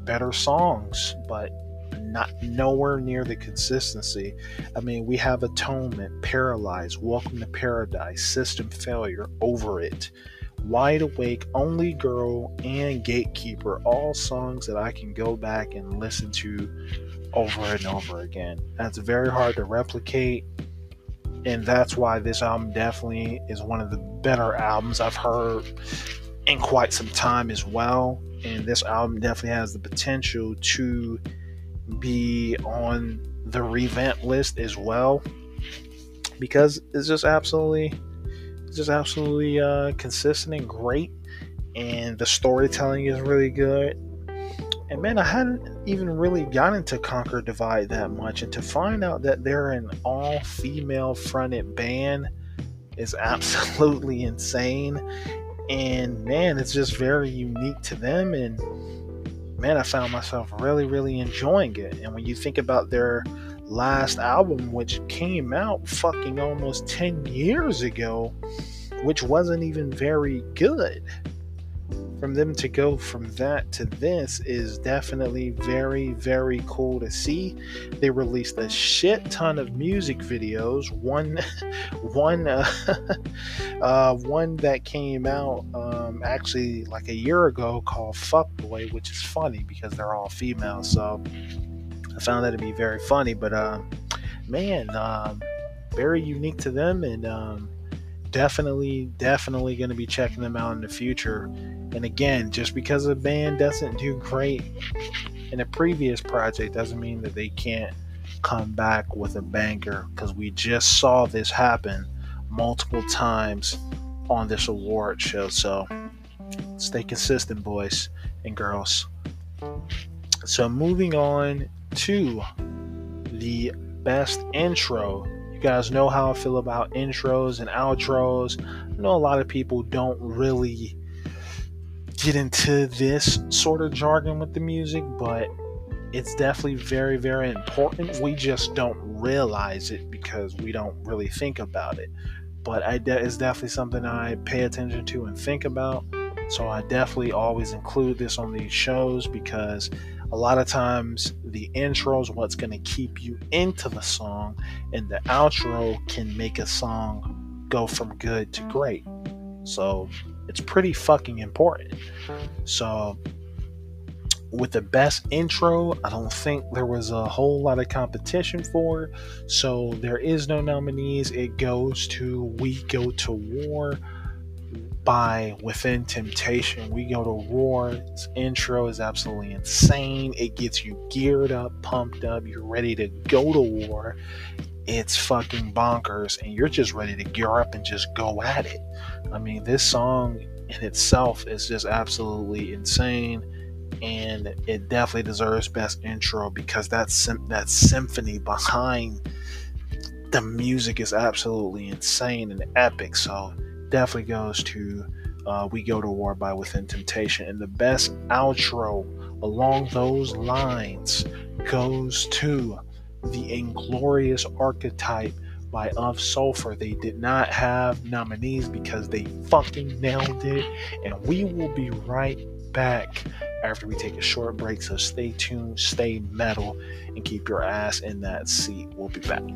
better songs, but not nowhere near the consistency. I mean, we have Atonement, Paralyzed, Welcome to Paradise, System Failure, Over It, Wide Awake, Only Girl, and Gatekeeper, all songs that I can go back and listen to over and over again. That's very hard to replicate, and that's why this album definitely is one of the better albums I've heard in quite some time as well. And this album definitely has the potential to be on the revamp list as well, because it's just absolutely consistent and great, and the storytelling is really good. And man, I hadn't even really gotten to Conquer Divide that much, and to find out that they're an all-female fronted band is absolutely insane. And man, it's just very unique to them, and man, I found myself really enjoying it. And when you think about their last album, which came out fucking almost 10 years ago, which wasn't even very good, from them to go from that to this is definitely very cool to see. They released a shit ton of music videos. One that came out actually like a year ago, called Fuckboy, which is funny because they're all female, so I found that to be very funny. But man, very unique to them, and definitely going to be checking them out in the future. And again, just because a band doesn't do great in a previous project doesn't mean that they can't come back with a banger, because we just saw this happen multiple times on this award show. So stay consistent, boys and girls. So moving on to the best intro. You guys know how I feel about intros and outros. I know a lot of people don't really get into this sort of jargon with the music, but it's definitely very important. We just don't realize it because we don't really think about it. But it's definitely something I pay attention to and think about. So I definitely always include this on these shows, because a lot of times the intro is what's going to keep you into the song, and the outro can make a song go from good to great. So it's pretty fucking important. So with the best intro, I don't think there was a whole lot of competition for it. So there is no nominees. It goes to We Go to War by Within Temptation. We Go to War. Its intro is absolutely insane. It gets you geared up, pumped up. You're ready to go to war. It's fucking bonkers, and you're just ready to gear up and just go at it. I mean, this song in itself is just absolutely insane, and it definitely deserves best intro, because that symphony behind the music is absolutely insane and epic. So definitely goes to We Go to War by Within Temptation. And the best outro along those lines goes to The Inglorious Archetype by Of Sulfur. They did not have nominees because they fucking nailed it. And we will be right back after we take a short break. So stay tuned, stay metal, and keep your ass in that seat. We'll be back.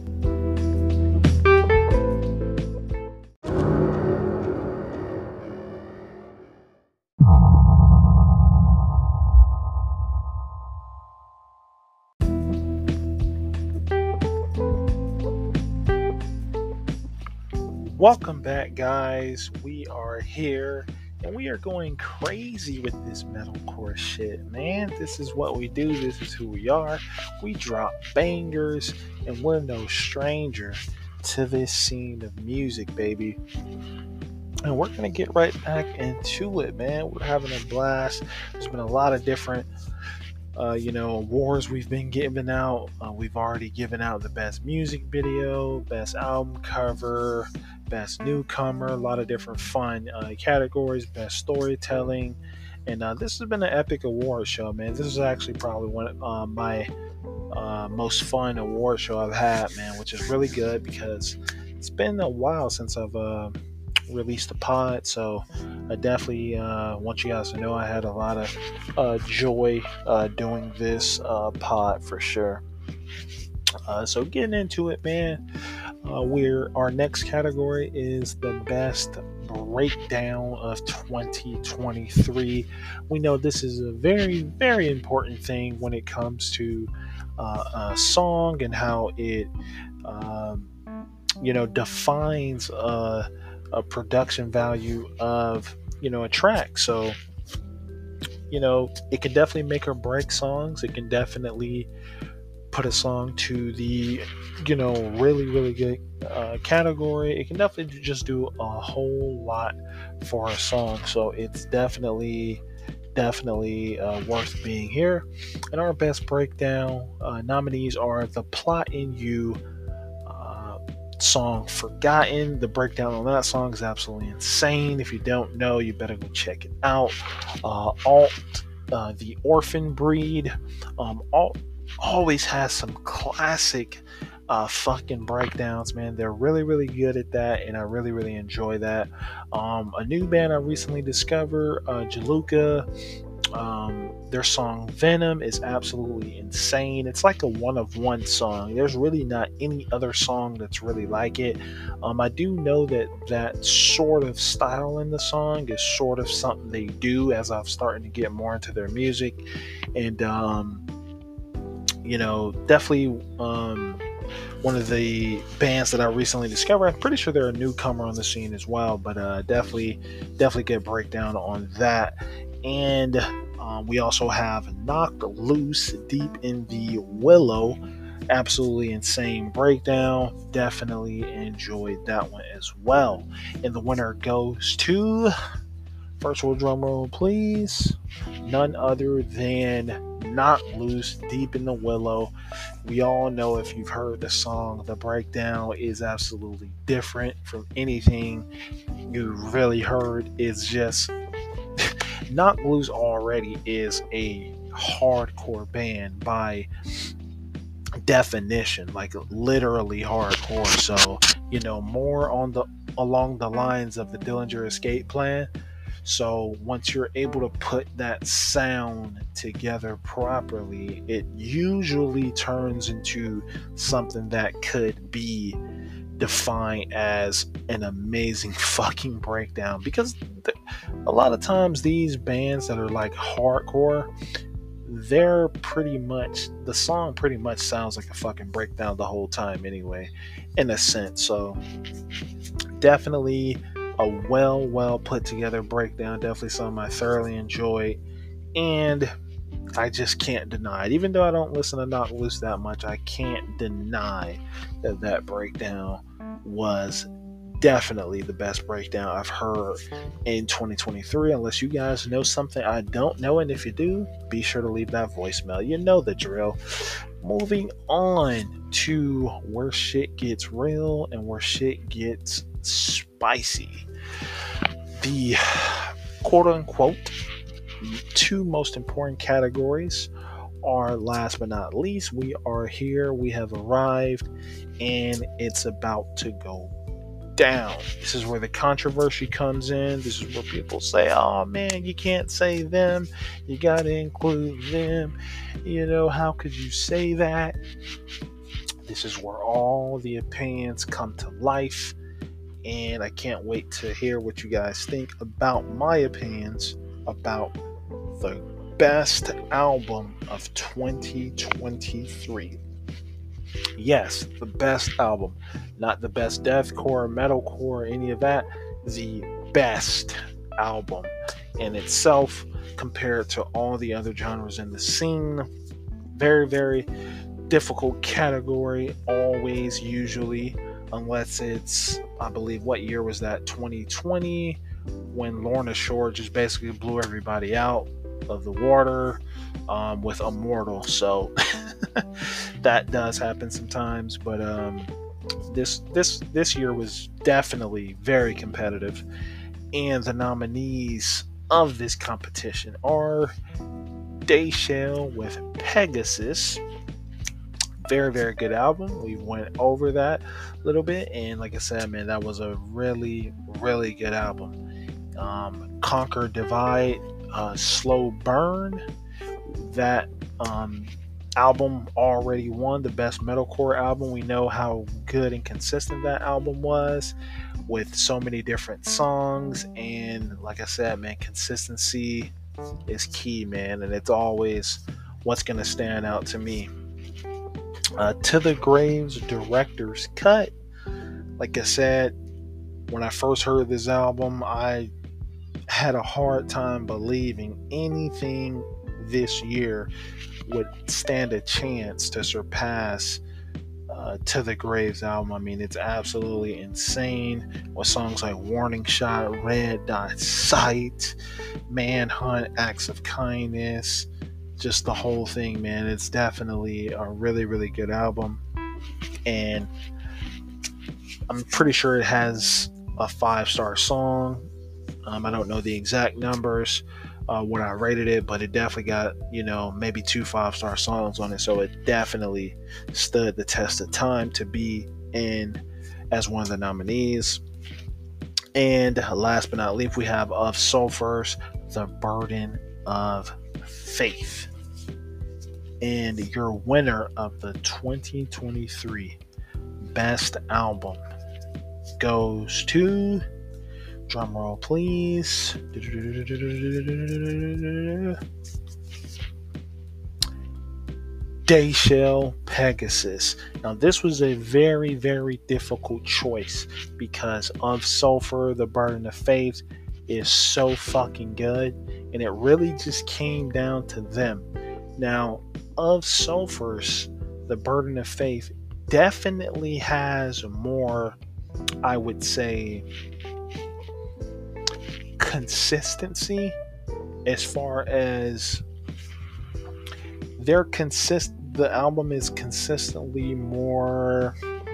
Welcome back, guys. We are here, and we are going crazy with this metalcore shit, man. This is what we do. This is who we are. We drop bangers, and we're no stranger to this scene of music, baby. And we're gonna get right back into it, man. We're having a blast. There's been a lot of different awards we've been giving out. We've already given out the best music video, best album cover, best newcomer, a lot of different fun categories, best storytelling. And this has been an epic award show, man. This is actually probably one of my most fun award show I've had, man, which is really good, because it's been a while since I've released a pod. So I definitely want you guys to know I had a lot of joy doing this pod for sure. So getting into it, man. Where our next category is the best breakdown of 2023. We know this is a very, very important thing when it comes to a song and how it, um, defines a production value of, a track. So, it can definitely make or break songs. It can definitely put a song to the really really good category. It can definitely just do a whole lot for a song, so it's definitely worth being here. And our best breakdown nominees are The Plot in You song Forgotten. The breakdown on that song is absolutely insane. If you don't know, you better go check it out. Alt The Orphan Breed. Alt always has some classic fucking breakdowns, man. They're really really good at that, and I really really enjoy that. A new band I recently discovered, Jaluka. Their song Venom is absolutely insane. It's like a one of one song. There's really not any other song that's really like it. I do know that sort of style in the song is sort of something they do as I've started to get more into their music. And definitely one of the bands that I recently discovered. I'm pretty sure they're a newcomer on the scene as well, but definitely get breakdown on that. And we also have Knocked Loose, Deep in the Willow. Absolutely insane breakdown. Definitely enjoyed that one as well. And the winner goes to, first roll drum roll please, none other than Knocked Loose, Deep in the Willow. We all know, if you've heard the song, the breakdown is absolutely different from anything you really heard. It's just Knocked Loose already is a hardcore band by definition, like literally hardcore. So more on the along the lines of the Dillinger Escape Plan. So once you're able to put that sound together properly, it usually turns into something that could be defined as an amazing fucking breakdown. Because a lot of times these bands that are like hardcore, they're the song pretty much sounds like a fucking breakdown the whole time anyway, in a sense. So definitely a well put together breakdown. Definitely something I thoroughly enjoyed, and I just can't deny it. Even though I don't listen to Knocked Loose that much, I can't deny that breakdown was definitely the best breakdown I've heard in 2023. Unless you guys know something I don't know, and if you do, be sure to leave that voicemail. You know the drill. Moving on to where shit gets real and where shit gets spicy. The quote unquote two most important categories are, last but not least, we are here, we have arrived, and it's about to go down. This is where the controversy comes in. This is where people say, oh man, you can't say them, you gotta include them, how could you say that? This is where all the opinions come to life, and I can't wait to hear what you guys think about my opinions about the best album of 2023. Yes, the best album, not the best deathcore, metalcore, any of that. The best album in itself compared to all the other genres in the scene. Very, very difficult category, always, usually, unless it's, I believe, what year was that? 2020, when Lorna Shore just basically blew everybody out of the water with Immortal. So that does happen sometimes, but this year was definitely very competitive, and the nominees of this competition are Dayshell with Pegasus, Very, very good album. We went over that a little bit, and like I said, man, that was a really, really good album. Conquer Divide, Slow Burn. That album already won the best metalcore album. We know how good and consistent that album was, with so many different songs. And like I said, man, consistency is key, man, and it's always what's going to stand out to me. To the Graves director's cut. Like I said, when I first heard this album, I had a hard time believing anything this year would stand a chance to surpass To the Graves album. I mean, it's absolutely insane with songs like Warning Shot, Red Dot Sight, Manhunt, Acts of Kindness, just the whole thing, man. It's definitely a really, really good album, and I'm pretty sure it has a 5-star song. I don't know the exact numbers when I rated it, but it definitely got, maybe 2 5-star songs on it, so it definitely stood the test of time to be in as one of the nominees. And last but not least, we have Of Sulphur's The Burden of Faith. And your winner of the 2023 Best Album goes to, drumroll please, Dayshell Pegasus. Now this was a very, very difficult choice because Of Sulphur, The Burden of Faith is so fucking good, and it really just came down to them. Now, Of Sulphur's The Burden of Faith definitely has more, I would say, consistency, as far as the album is consistently more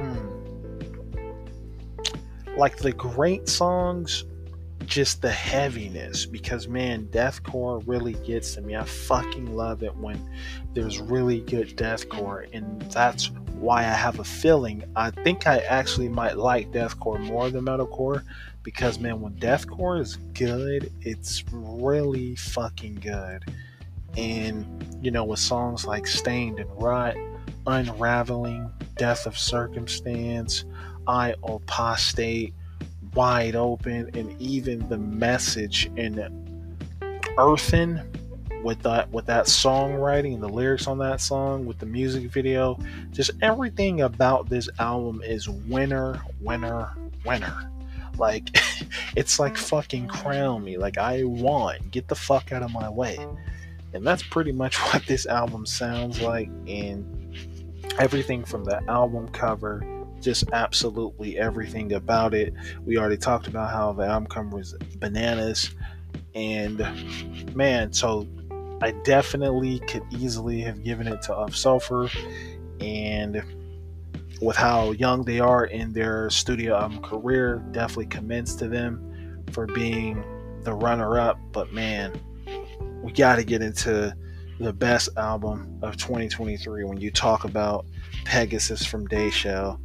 like the great songs, just the heaviness, because man, deathcore really gets to me. I fucking love it when there's really good deathcore, and that's why I have a feeling I think I actually might like deathcore more than metalcore, because man, when deathcore is good, it's really fucking good. And with songs like Stained and Rot, Unraveling, Death of Circumstance, I Apostate, Wide Open, and even The Message in Earthen, with that songwriting, the lyrics on that song, with the music video, just everything about this album is winner, winner, winner. Like, it's like fucking crown me. Like, I won. Get the fuck out of my way. And that's pretty much what this album sounds like. And everything from the album cover, just absolutely everything about it. We already talked about how the album cover was bananas. And man, so I definitely could easily have given it to Of Sulphur. And with how young they are in their studio album career, definitely commends to them for being the runner-up. But man, we got to get into the best album of 2023 when you talk about Pegasus from Dayshell.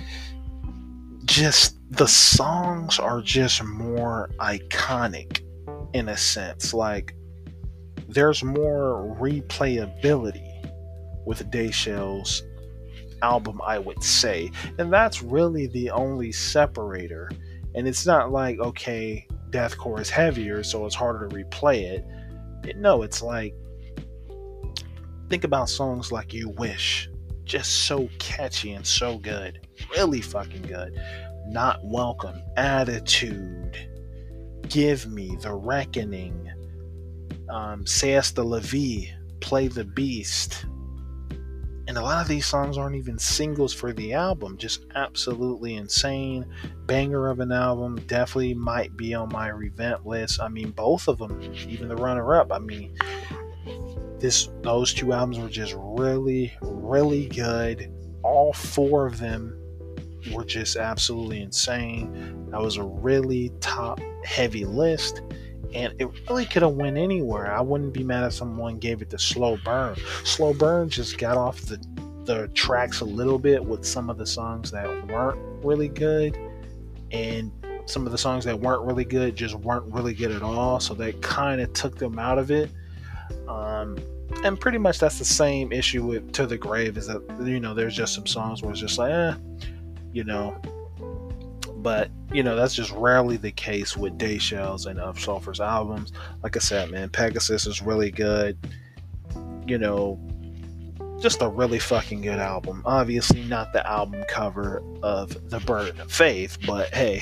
Just the songs are just more iconic in a sense. Like, there's more replayability with Dayshell's album, I would say, and that's really the only separator. And it's not like, okay, deathcore is heavier, so it's harder to replay it. No, it's like, think about songs like You Wish, just so catchy and so good, really fucking good. Not Welcome, Attitude, Give Me, The Reckoning, Siesta La Vie, Play the Beast. And a lot of these songs aren't even singles for the album. Just absolutely insane. Banger of an album. Definitely might be on my revamp list. I mean, both of them, even the runner-up. I mean, those 2 albums were just really, really good. All 4 of them were just absolutely insane. That was a really top-heavy list. And it really could have went anywhere. I wouldn't be mad if someone gave it to Slow Burn. Slow Burn just got off the the tracks a little bit with some of the songs that weren't really good, and some of the songs that weren't really good just weren't really good at all. So that kind of took them out of it. Um, and pretty much that's the same issue with To the Grave, is that, there's just some songs where it's just like, you know, but that's just rarely the case with Dayshell's and Of Sulphur's albums. Like I said, man, Pegasus is really good. You know, just a really fucking good album. Obviously not the album cover of The Burden of Faith, but hey,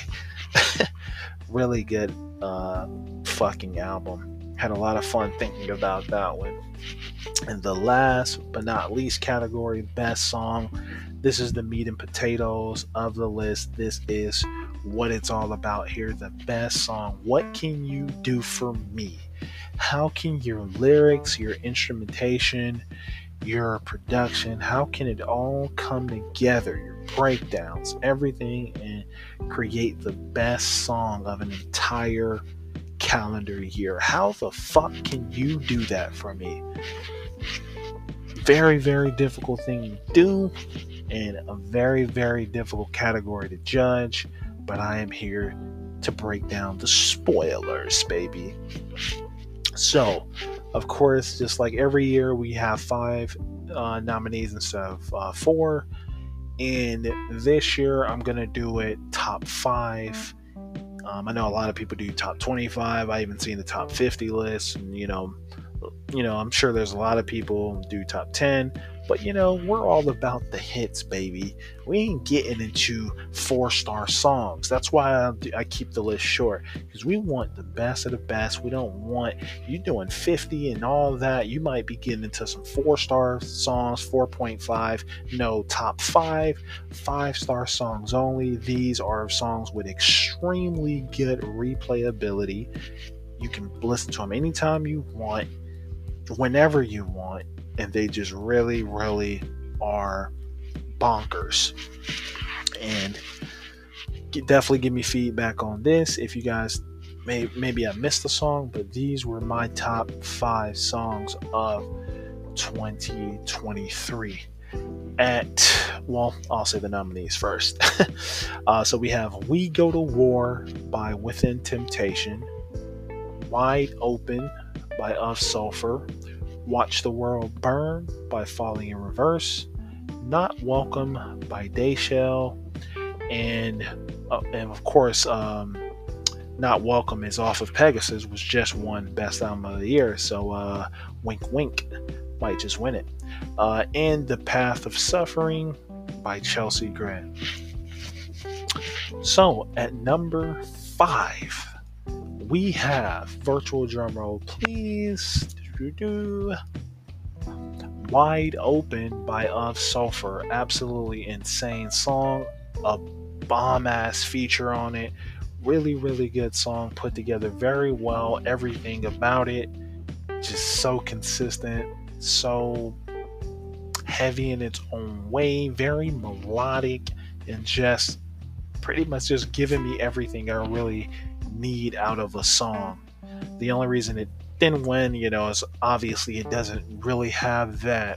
really good fucking album. Had a lot of fun thinking about that one. And the last but not least category, best song. This is the meat and potatoes of the list. This is what it's all about here. The best song. What can you do for me? How can your lyrics, your instrumentation, your production, how can it all come together? Your breakdowns, everything, and create the best song of an entire calendar year. How the fuck can you do that for me? Very, very difficult thing to do, and a very, very difficult category to judge, but I am here to break down the spoilers, baby. So, of course, just like every year, we have 5 nominees instead of 4. And this year, I'm going to do it top 5. I know a lot of people do top 25. I even seen the top 50 list, and I'm sure there's a lot of people who do top 10, but we're all about the hits, baby. We ain't getting into 4-star songs. That's why I keep the list short, because we want the best of the best. We don't want you doing 50 and all that. You might be getting into some 4-star songs, 4.5. No, top 5-star songs only. These are songs with extremely good replayability. You can listen to them anytime you want, whenever you want, and they just really, really are bonkers. And definitely give me feedback on this if you guys maybe I missed a song, but these were my top 5 songs of 2023. I'll say the nominees first. So we have We Go to War by Within Temptation, Wide Open by Of Sulphur, Watch the World Burn by Falling in Reverse, Not Welcome by Dayshell, and of course, Not Welcome is off of Pegasus, was just won Best Album of the Year, so wink wink, might just win it. And The Path of Suffering by Chelsea Grin. So at number 5, we have, virtual drum roll please, Wide Open by Of Sulphur. Absolutely insane song, a bomb ass feature on it. Really, really good song, put together very well. Everything about it just so consistent, so heavy in its own way, very melodic, and just pretty much just giving me everything I really need out of a song. The only reason it didn't win, is obviously it doesn't really have that,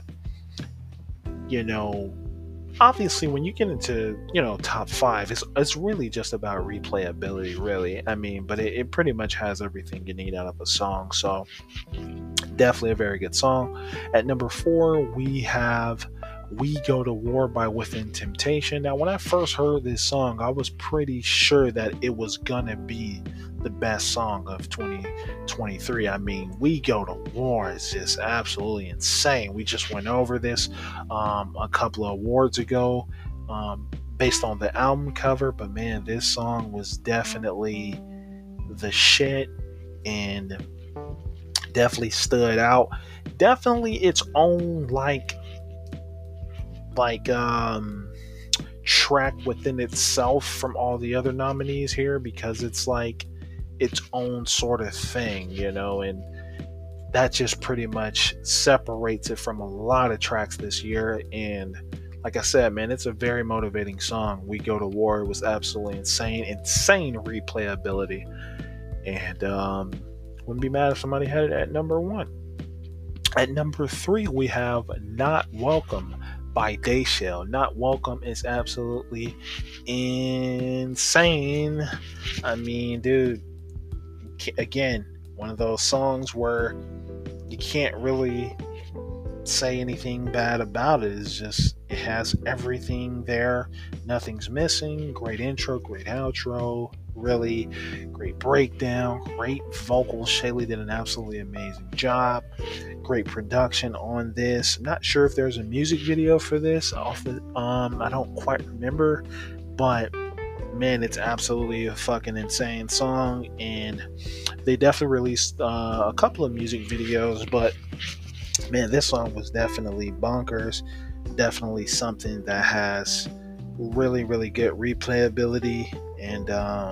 obviously when you get into, top 5, it's really just about replayability, really. I mean, but it pretty much has everything you need out of a song. So definitely a very good song. At number 4, we have We Go to War by Within Temptation. Now, when I first heard this song, I was pretty sure that it was gonna be the best song of 2023. I mean, We Go to War is just absolutely insane. We just went over this a couple of awards ago based on the album cover, but man, this song was definitely the shit and definitely stood out. Definitely its own track within itself from all the other nominees here, because it's like its own sort of thing, and that just pretty much separates it from a lot of tracks this year. And like I said, man, it's a very motivating song. We Go to War was absolutely insane replayability, and wouldn't be mad if somebody had it at number 1. At number 3, we have Not Welcome by Dayshell. Not Welcome is absolutely insane. I mean, dude, again, one of those songs where you can't really say anything bad about it. It's just, it has everything there. Nothing's missing. Great intro, great outro, really great breakdown, great vocals. Shaylee did an absolutely amazing job. Great production on this. I'm not sure if there's a music video for this. I don't quite remember, but man, it's absolutely a fucking insane song, and they definitely released a couple of music videos, but man, this song was definitely bonkers. Definitely something that has really, really good replayability. And,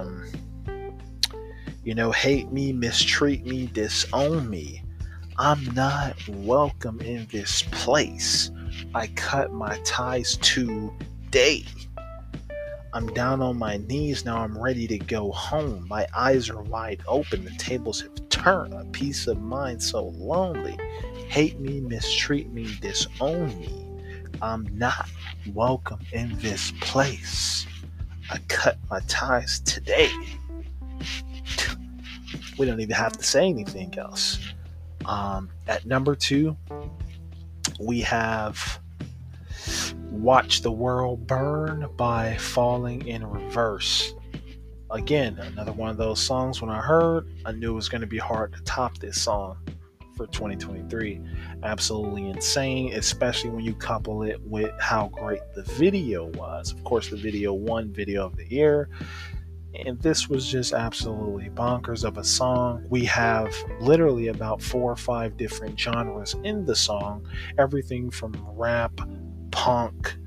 hate me, mistreat me, disown me. I'm not welcome in this place. I cut my ties today. I'm down on my knees now. I'm ready to go home. My eyes are wide open. The tables have turned. A peace of mind so lonely. Hate me, mistreat me, disown me. I'm not welcome in this place. I cut my ties today. We don't even have to say anything else. At number 2, we have Watch the World Burn by Falling in Reverse. Again, another one of those songs when I heard, I knew it was going to be hard to top this song for 2023. Absolutely insane, especially when you couple it with how great the video was. Of course, the video won Video of the Year, and this was just absolutely bonkers of a song. We have literally about 4 or 5 different genres in the song, everything from rap, punk,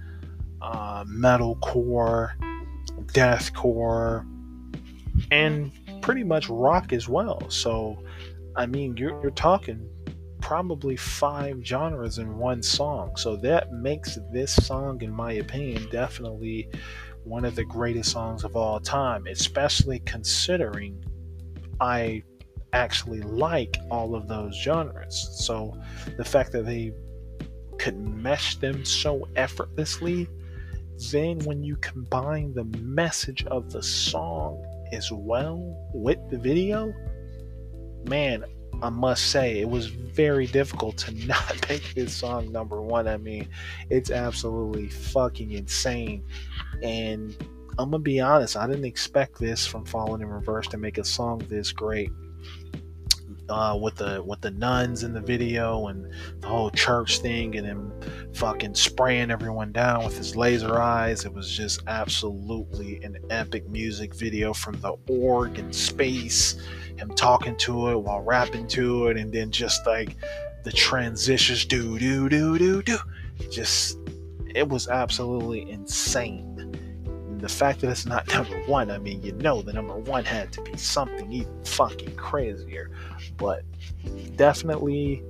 metalcore, deathcore, and pretty much rock as well. So I mean, you're talking probably 5 genres in one song. So that makes this song, in my opinion, definitely one of the greatest songs of all time, especially considering I actually like all of those genres. So the fact that they could mesh them so effortlessly, then when you combine the message of the song as well with the video, man, I must say it was very difficult to not make this song number 1. I mean, it's absolutely fucking insane. And I'm gonna be honest, I didn't expect this from Falling in Reverse to make a song this great. With the nuns in the video and the whole church thing, and him fucking spraying everyone down with his laser eyes. It was just absolutely an epic music video, from the org in space, him talking to it while rapping to it, and then just like the transitions, do do do do do. Just, it was absolutely insane. The fact that it's not number 1, I mean, the number 1 had to be something even fucking crazier. But definitely,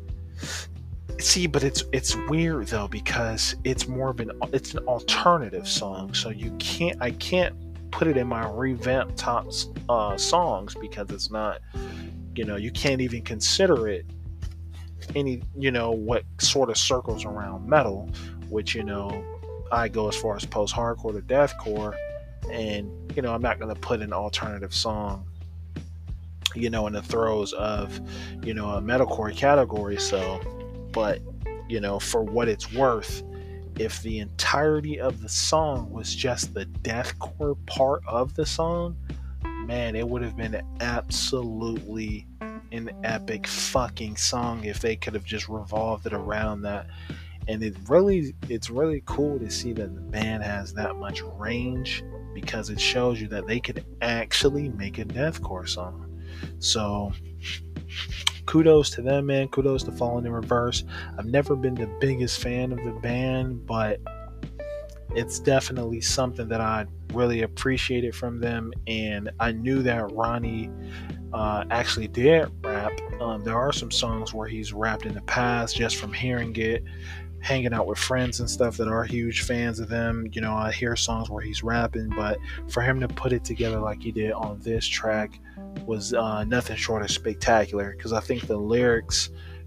but it's weird though, because it's more of an alternative song. So I can't put it in my revamped top songs, because it's not, you can't even consider it any, what sort of circles around metal, which, I go as far as post-hardcore to deathcore, and I'm not going to put an alternative song in the throes of a metalcore category. So, but for what it's worth, if the entirety of the song was just the deathcore part of the song, man, it would have been absolutely an epic fucking song if they could have just revolved it around that. And it's really cool to see that the band has that much range, because it shows you that they could actually make a deathcore song. So kudos to them, man. Kudos to Falling in Reverse. I've never been the biggest fan of the band, but it's definitely something that I really appreciated from them. And I knew that Ronnie actually did rap. There are some songs where he's rapped in the past, just from hearing it, hanging out with friends and stuff that are huge fans of them. I hear songs where he's rapping, but for him to put it together like he did on this track was nothing short of spectacular, because I think the lyrics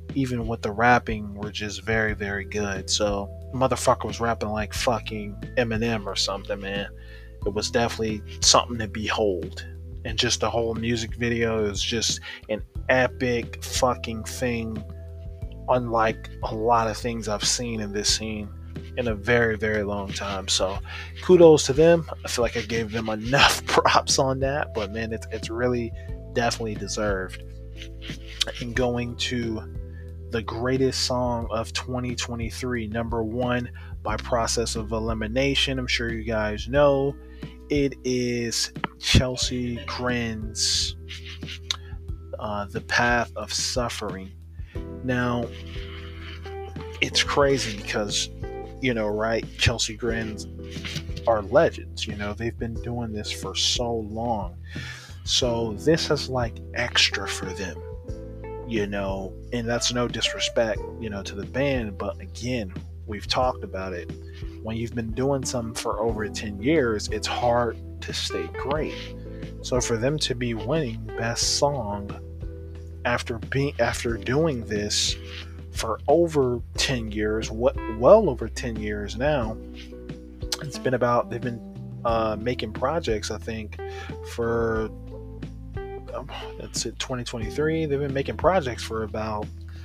even with the rapping, were just very, very good. So motherfucker was rapping like fucking Eminem or something, man. It was definitely something to behold. And just the whole music video is just an epic fucking thing, unlike a lot of things I've seen in this scene in a very, very long time. So kudos to them. I feel like I gave them enough props on that, but man, it's really definitely deserved. And going to the greatest song of 2023, number one by process of elimination. I'm sure you guys know it is Chelsea Grin's The Path of Suffering. Now, it's crazy because, right, Chelsea Grins are legends. They've been doing this for so long. So this is like extra for them. And that's no disrespect, to the band, but again, we've talked about it. When you've been doing something for over 10 years, it's hard to stay great. So for them to be winning best song after doing this for over 10 years, well over 10 years now, they've been making projects, I think, for that's it, 2023. They've been making projects for about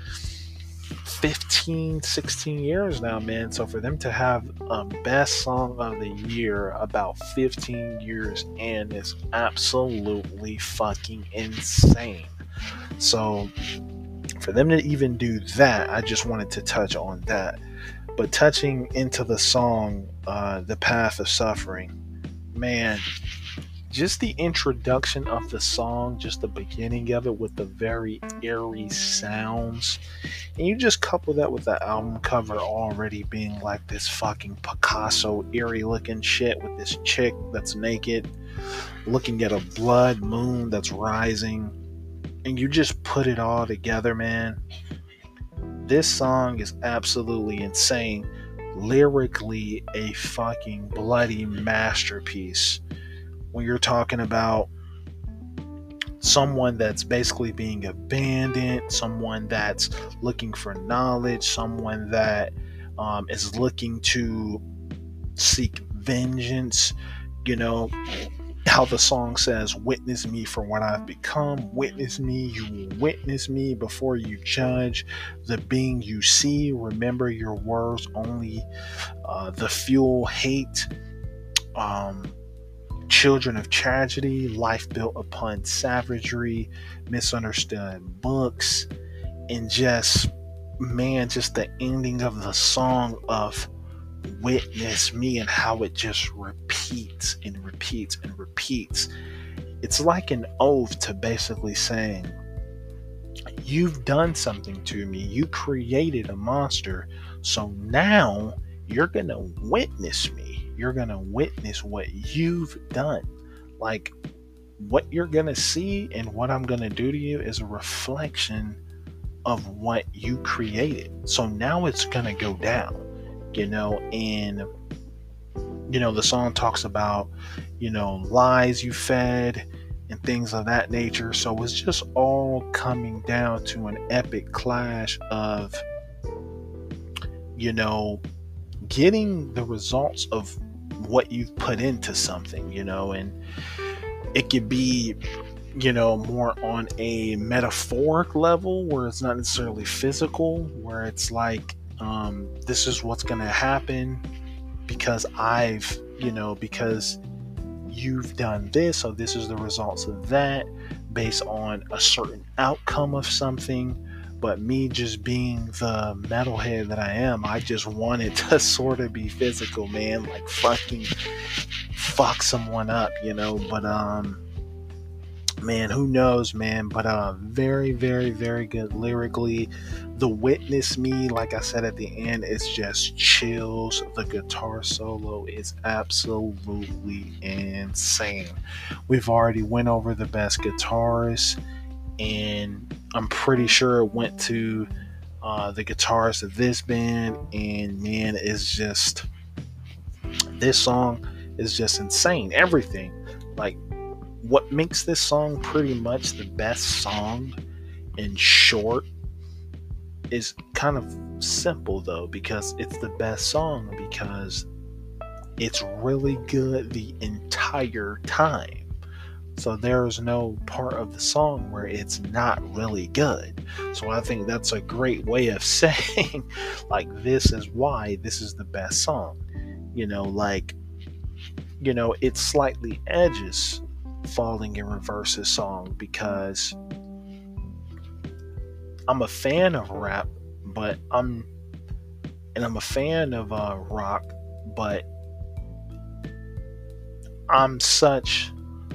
16 years now, man. So for them to have best song of the year about 15 years in is absolutely fucking insane. So for them to even do that, I just wanted to touch on that. But touching into the song The Path of Suffering, man, just the introduction of the song, just the beginning of it with the very eerie sounds, and you just couple that with the album cover already being like this fucking Picasso eerie looking shit with this chick that's naked looking at a blood moon that's rising, and you just put it all together, man. This song is absolutely insane. Lyrically, a fucking bloody masterpiece. When you're talking about someone that's basically being abandoned, someone that's looking for knowledge, someone that is looking to seek vengeance, how the song says, witness me for what I've become, witness me, you will witness me before you judge the being you see, remember your words only the fuel hate, children of tragedy, life built upon savagery, misunderstood books, and just the ending of the song of witness me and how it just repeats and repeats and repeats. It's like an oath to basically saying, you've done something to me, you created a monster, so now you're gonna witness me. You're gonna witness what you've done. Like, what you're gonna see and what I'm gonna do to you is a reflection of what you created. So now it's gonna go down, and the song talks about, lies you fed and things of that nature. So it's just all coming down to an epic clash of, getting the results of what you've put into something, and it could be, more on a metaphoric level where it's not necessarily physical, where it's like, this is what's going to happen because because you've done this, so this is the results of that based on a certain outcome of something. But me just being the metalhead that I am, I just wanted to sort of be physical, man, like fucking fuck someone up, but man, who knows, man, but very, very, very good lyrically. The witness me, like I said at the end, it's just chills. The guitar solo is absolutely insane. We've already went over the best guitarist, and I'm pretty sure it went to the guitarist of this band, and man, this song is just insane. Everything, like, what makes this song pretty much the best song, in short, is kind of simple though, because it's the best song because it's really good the entire time. So there's no part of the song where it's not really good. So I think that's a great way of saying, like, this is why this is the best song. Like, it slightly edges Falling in Reverse's song because I'm a fan of rap, but I'm a fan of rock, but I'm such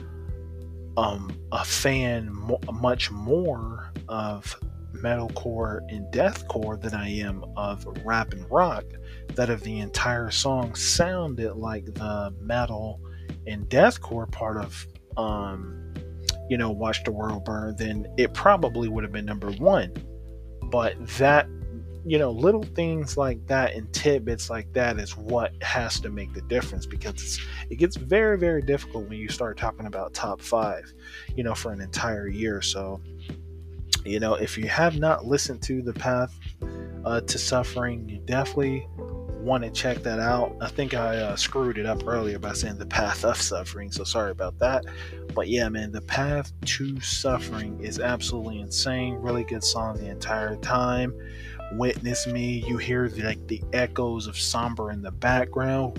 a fan much more of metalcore and deathcore than I am of rap and rock, that if the entire song sounded like the metal and deathcore part of Watch the World Burn, then it probably would have been number one. But that, little things like that and tidbits like that is what has to make the difference, because it gets very, very difficult when you start talking about top five, for an entire year. So, if you have not listened to The Path to Suffering, you definitely want to check that out. I think I screwed it up earlier by saying The Path of Suffering, so sorry about that. But yeah, man, The Path to Suffering is absolutely insane. Really good song the entire time. Witness Me, you hear the echoes of Somber in the background.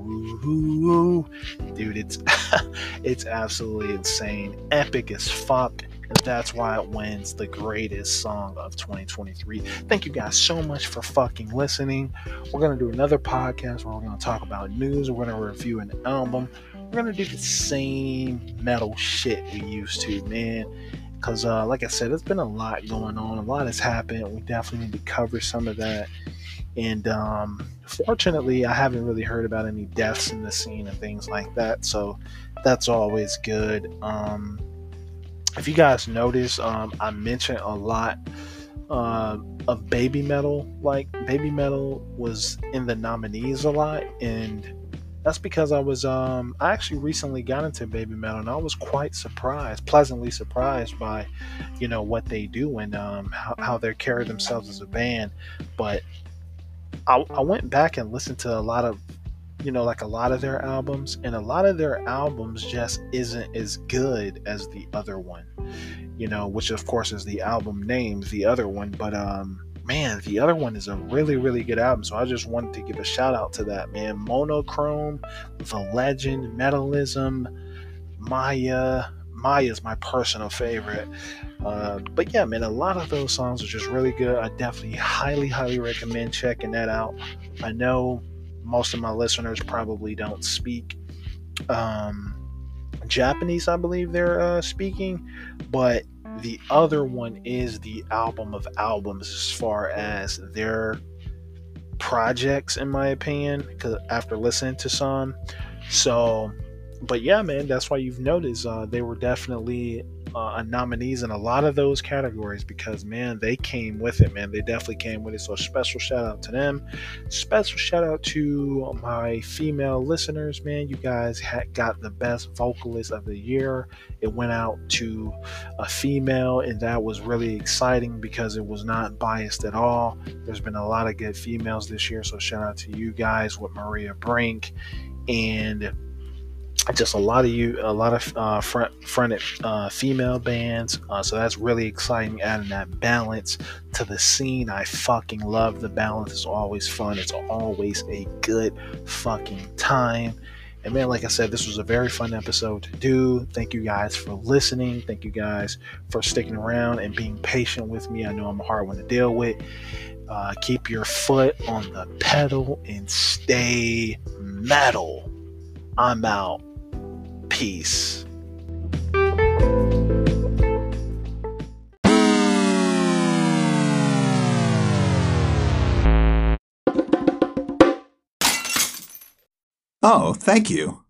Dude, it's it's absolutely insane, epic as fuck. That's why it wins the greatest song of 2023. Thank you guys so much for fucking listening. We're going to do another podcast where we're going to talk about news. We're going to review an album. We're going to do the same metal shit we used to, man. Because, like I said, there's been a lot going on. A lot has happened. We definitely need to cover some of that. And fortunately, I haven't really heard about any deaths in the scene and things like that. So that's always good. If you guys notice, I mentioned a lot of Baby Metal. Like, Baby Metal was in the nominees a lot, and that's because I actually recently got into Baby Metal, and I was quite pleasantly surprised by, what they do and how they carry themselves as a band. But I went back and listened to a lot of a lot of their albums, and a lot of their albums just isn't as good as the other one, which of course is the album name, The Other One. But man, The Other One is a really, really good album. So I just wanted to give a shout out to that, man. Monochrome, The Legend, Metalism, Maya's my personal favorite. But yeah, man, a lot of those songs are just really good. I definitely highly recommend checking that out. I know most of my listeners probably don't speak Japanese, I believe they're speaking, but The Other One is the album of albums as far as their projects, in my opinion, because after listening to some. So, but yeah, man, that's why you've noticed they were definitely nominees in a lot of those categories, because man, they came with it, man. They definitely came with it. So special shout out to them. Special shout out to my female listeners, man. You guys got the best vocalist of the year. It went out to a female, and that was really exciting because it was not biased at all. There's been a lot of good females this year, so shout out to you guys with Maria Brink and just a lot of fronted female bands, so that's really exciting, adding that balance to the scene. I fucking love the balance. It's always fun. It's always a good fucking time. And man, like I said, this was a very fun episode to do. Thank you guys for listening. Thank you guys for sticking around and being patient with me. I know I'm a hard one to deal with. Keep your foot on the pedal and stay metal. I'm out. Peace. Oh, thank you.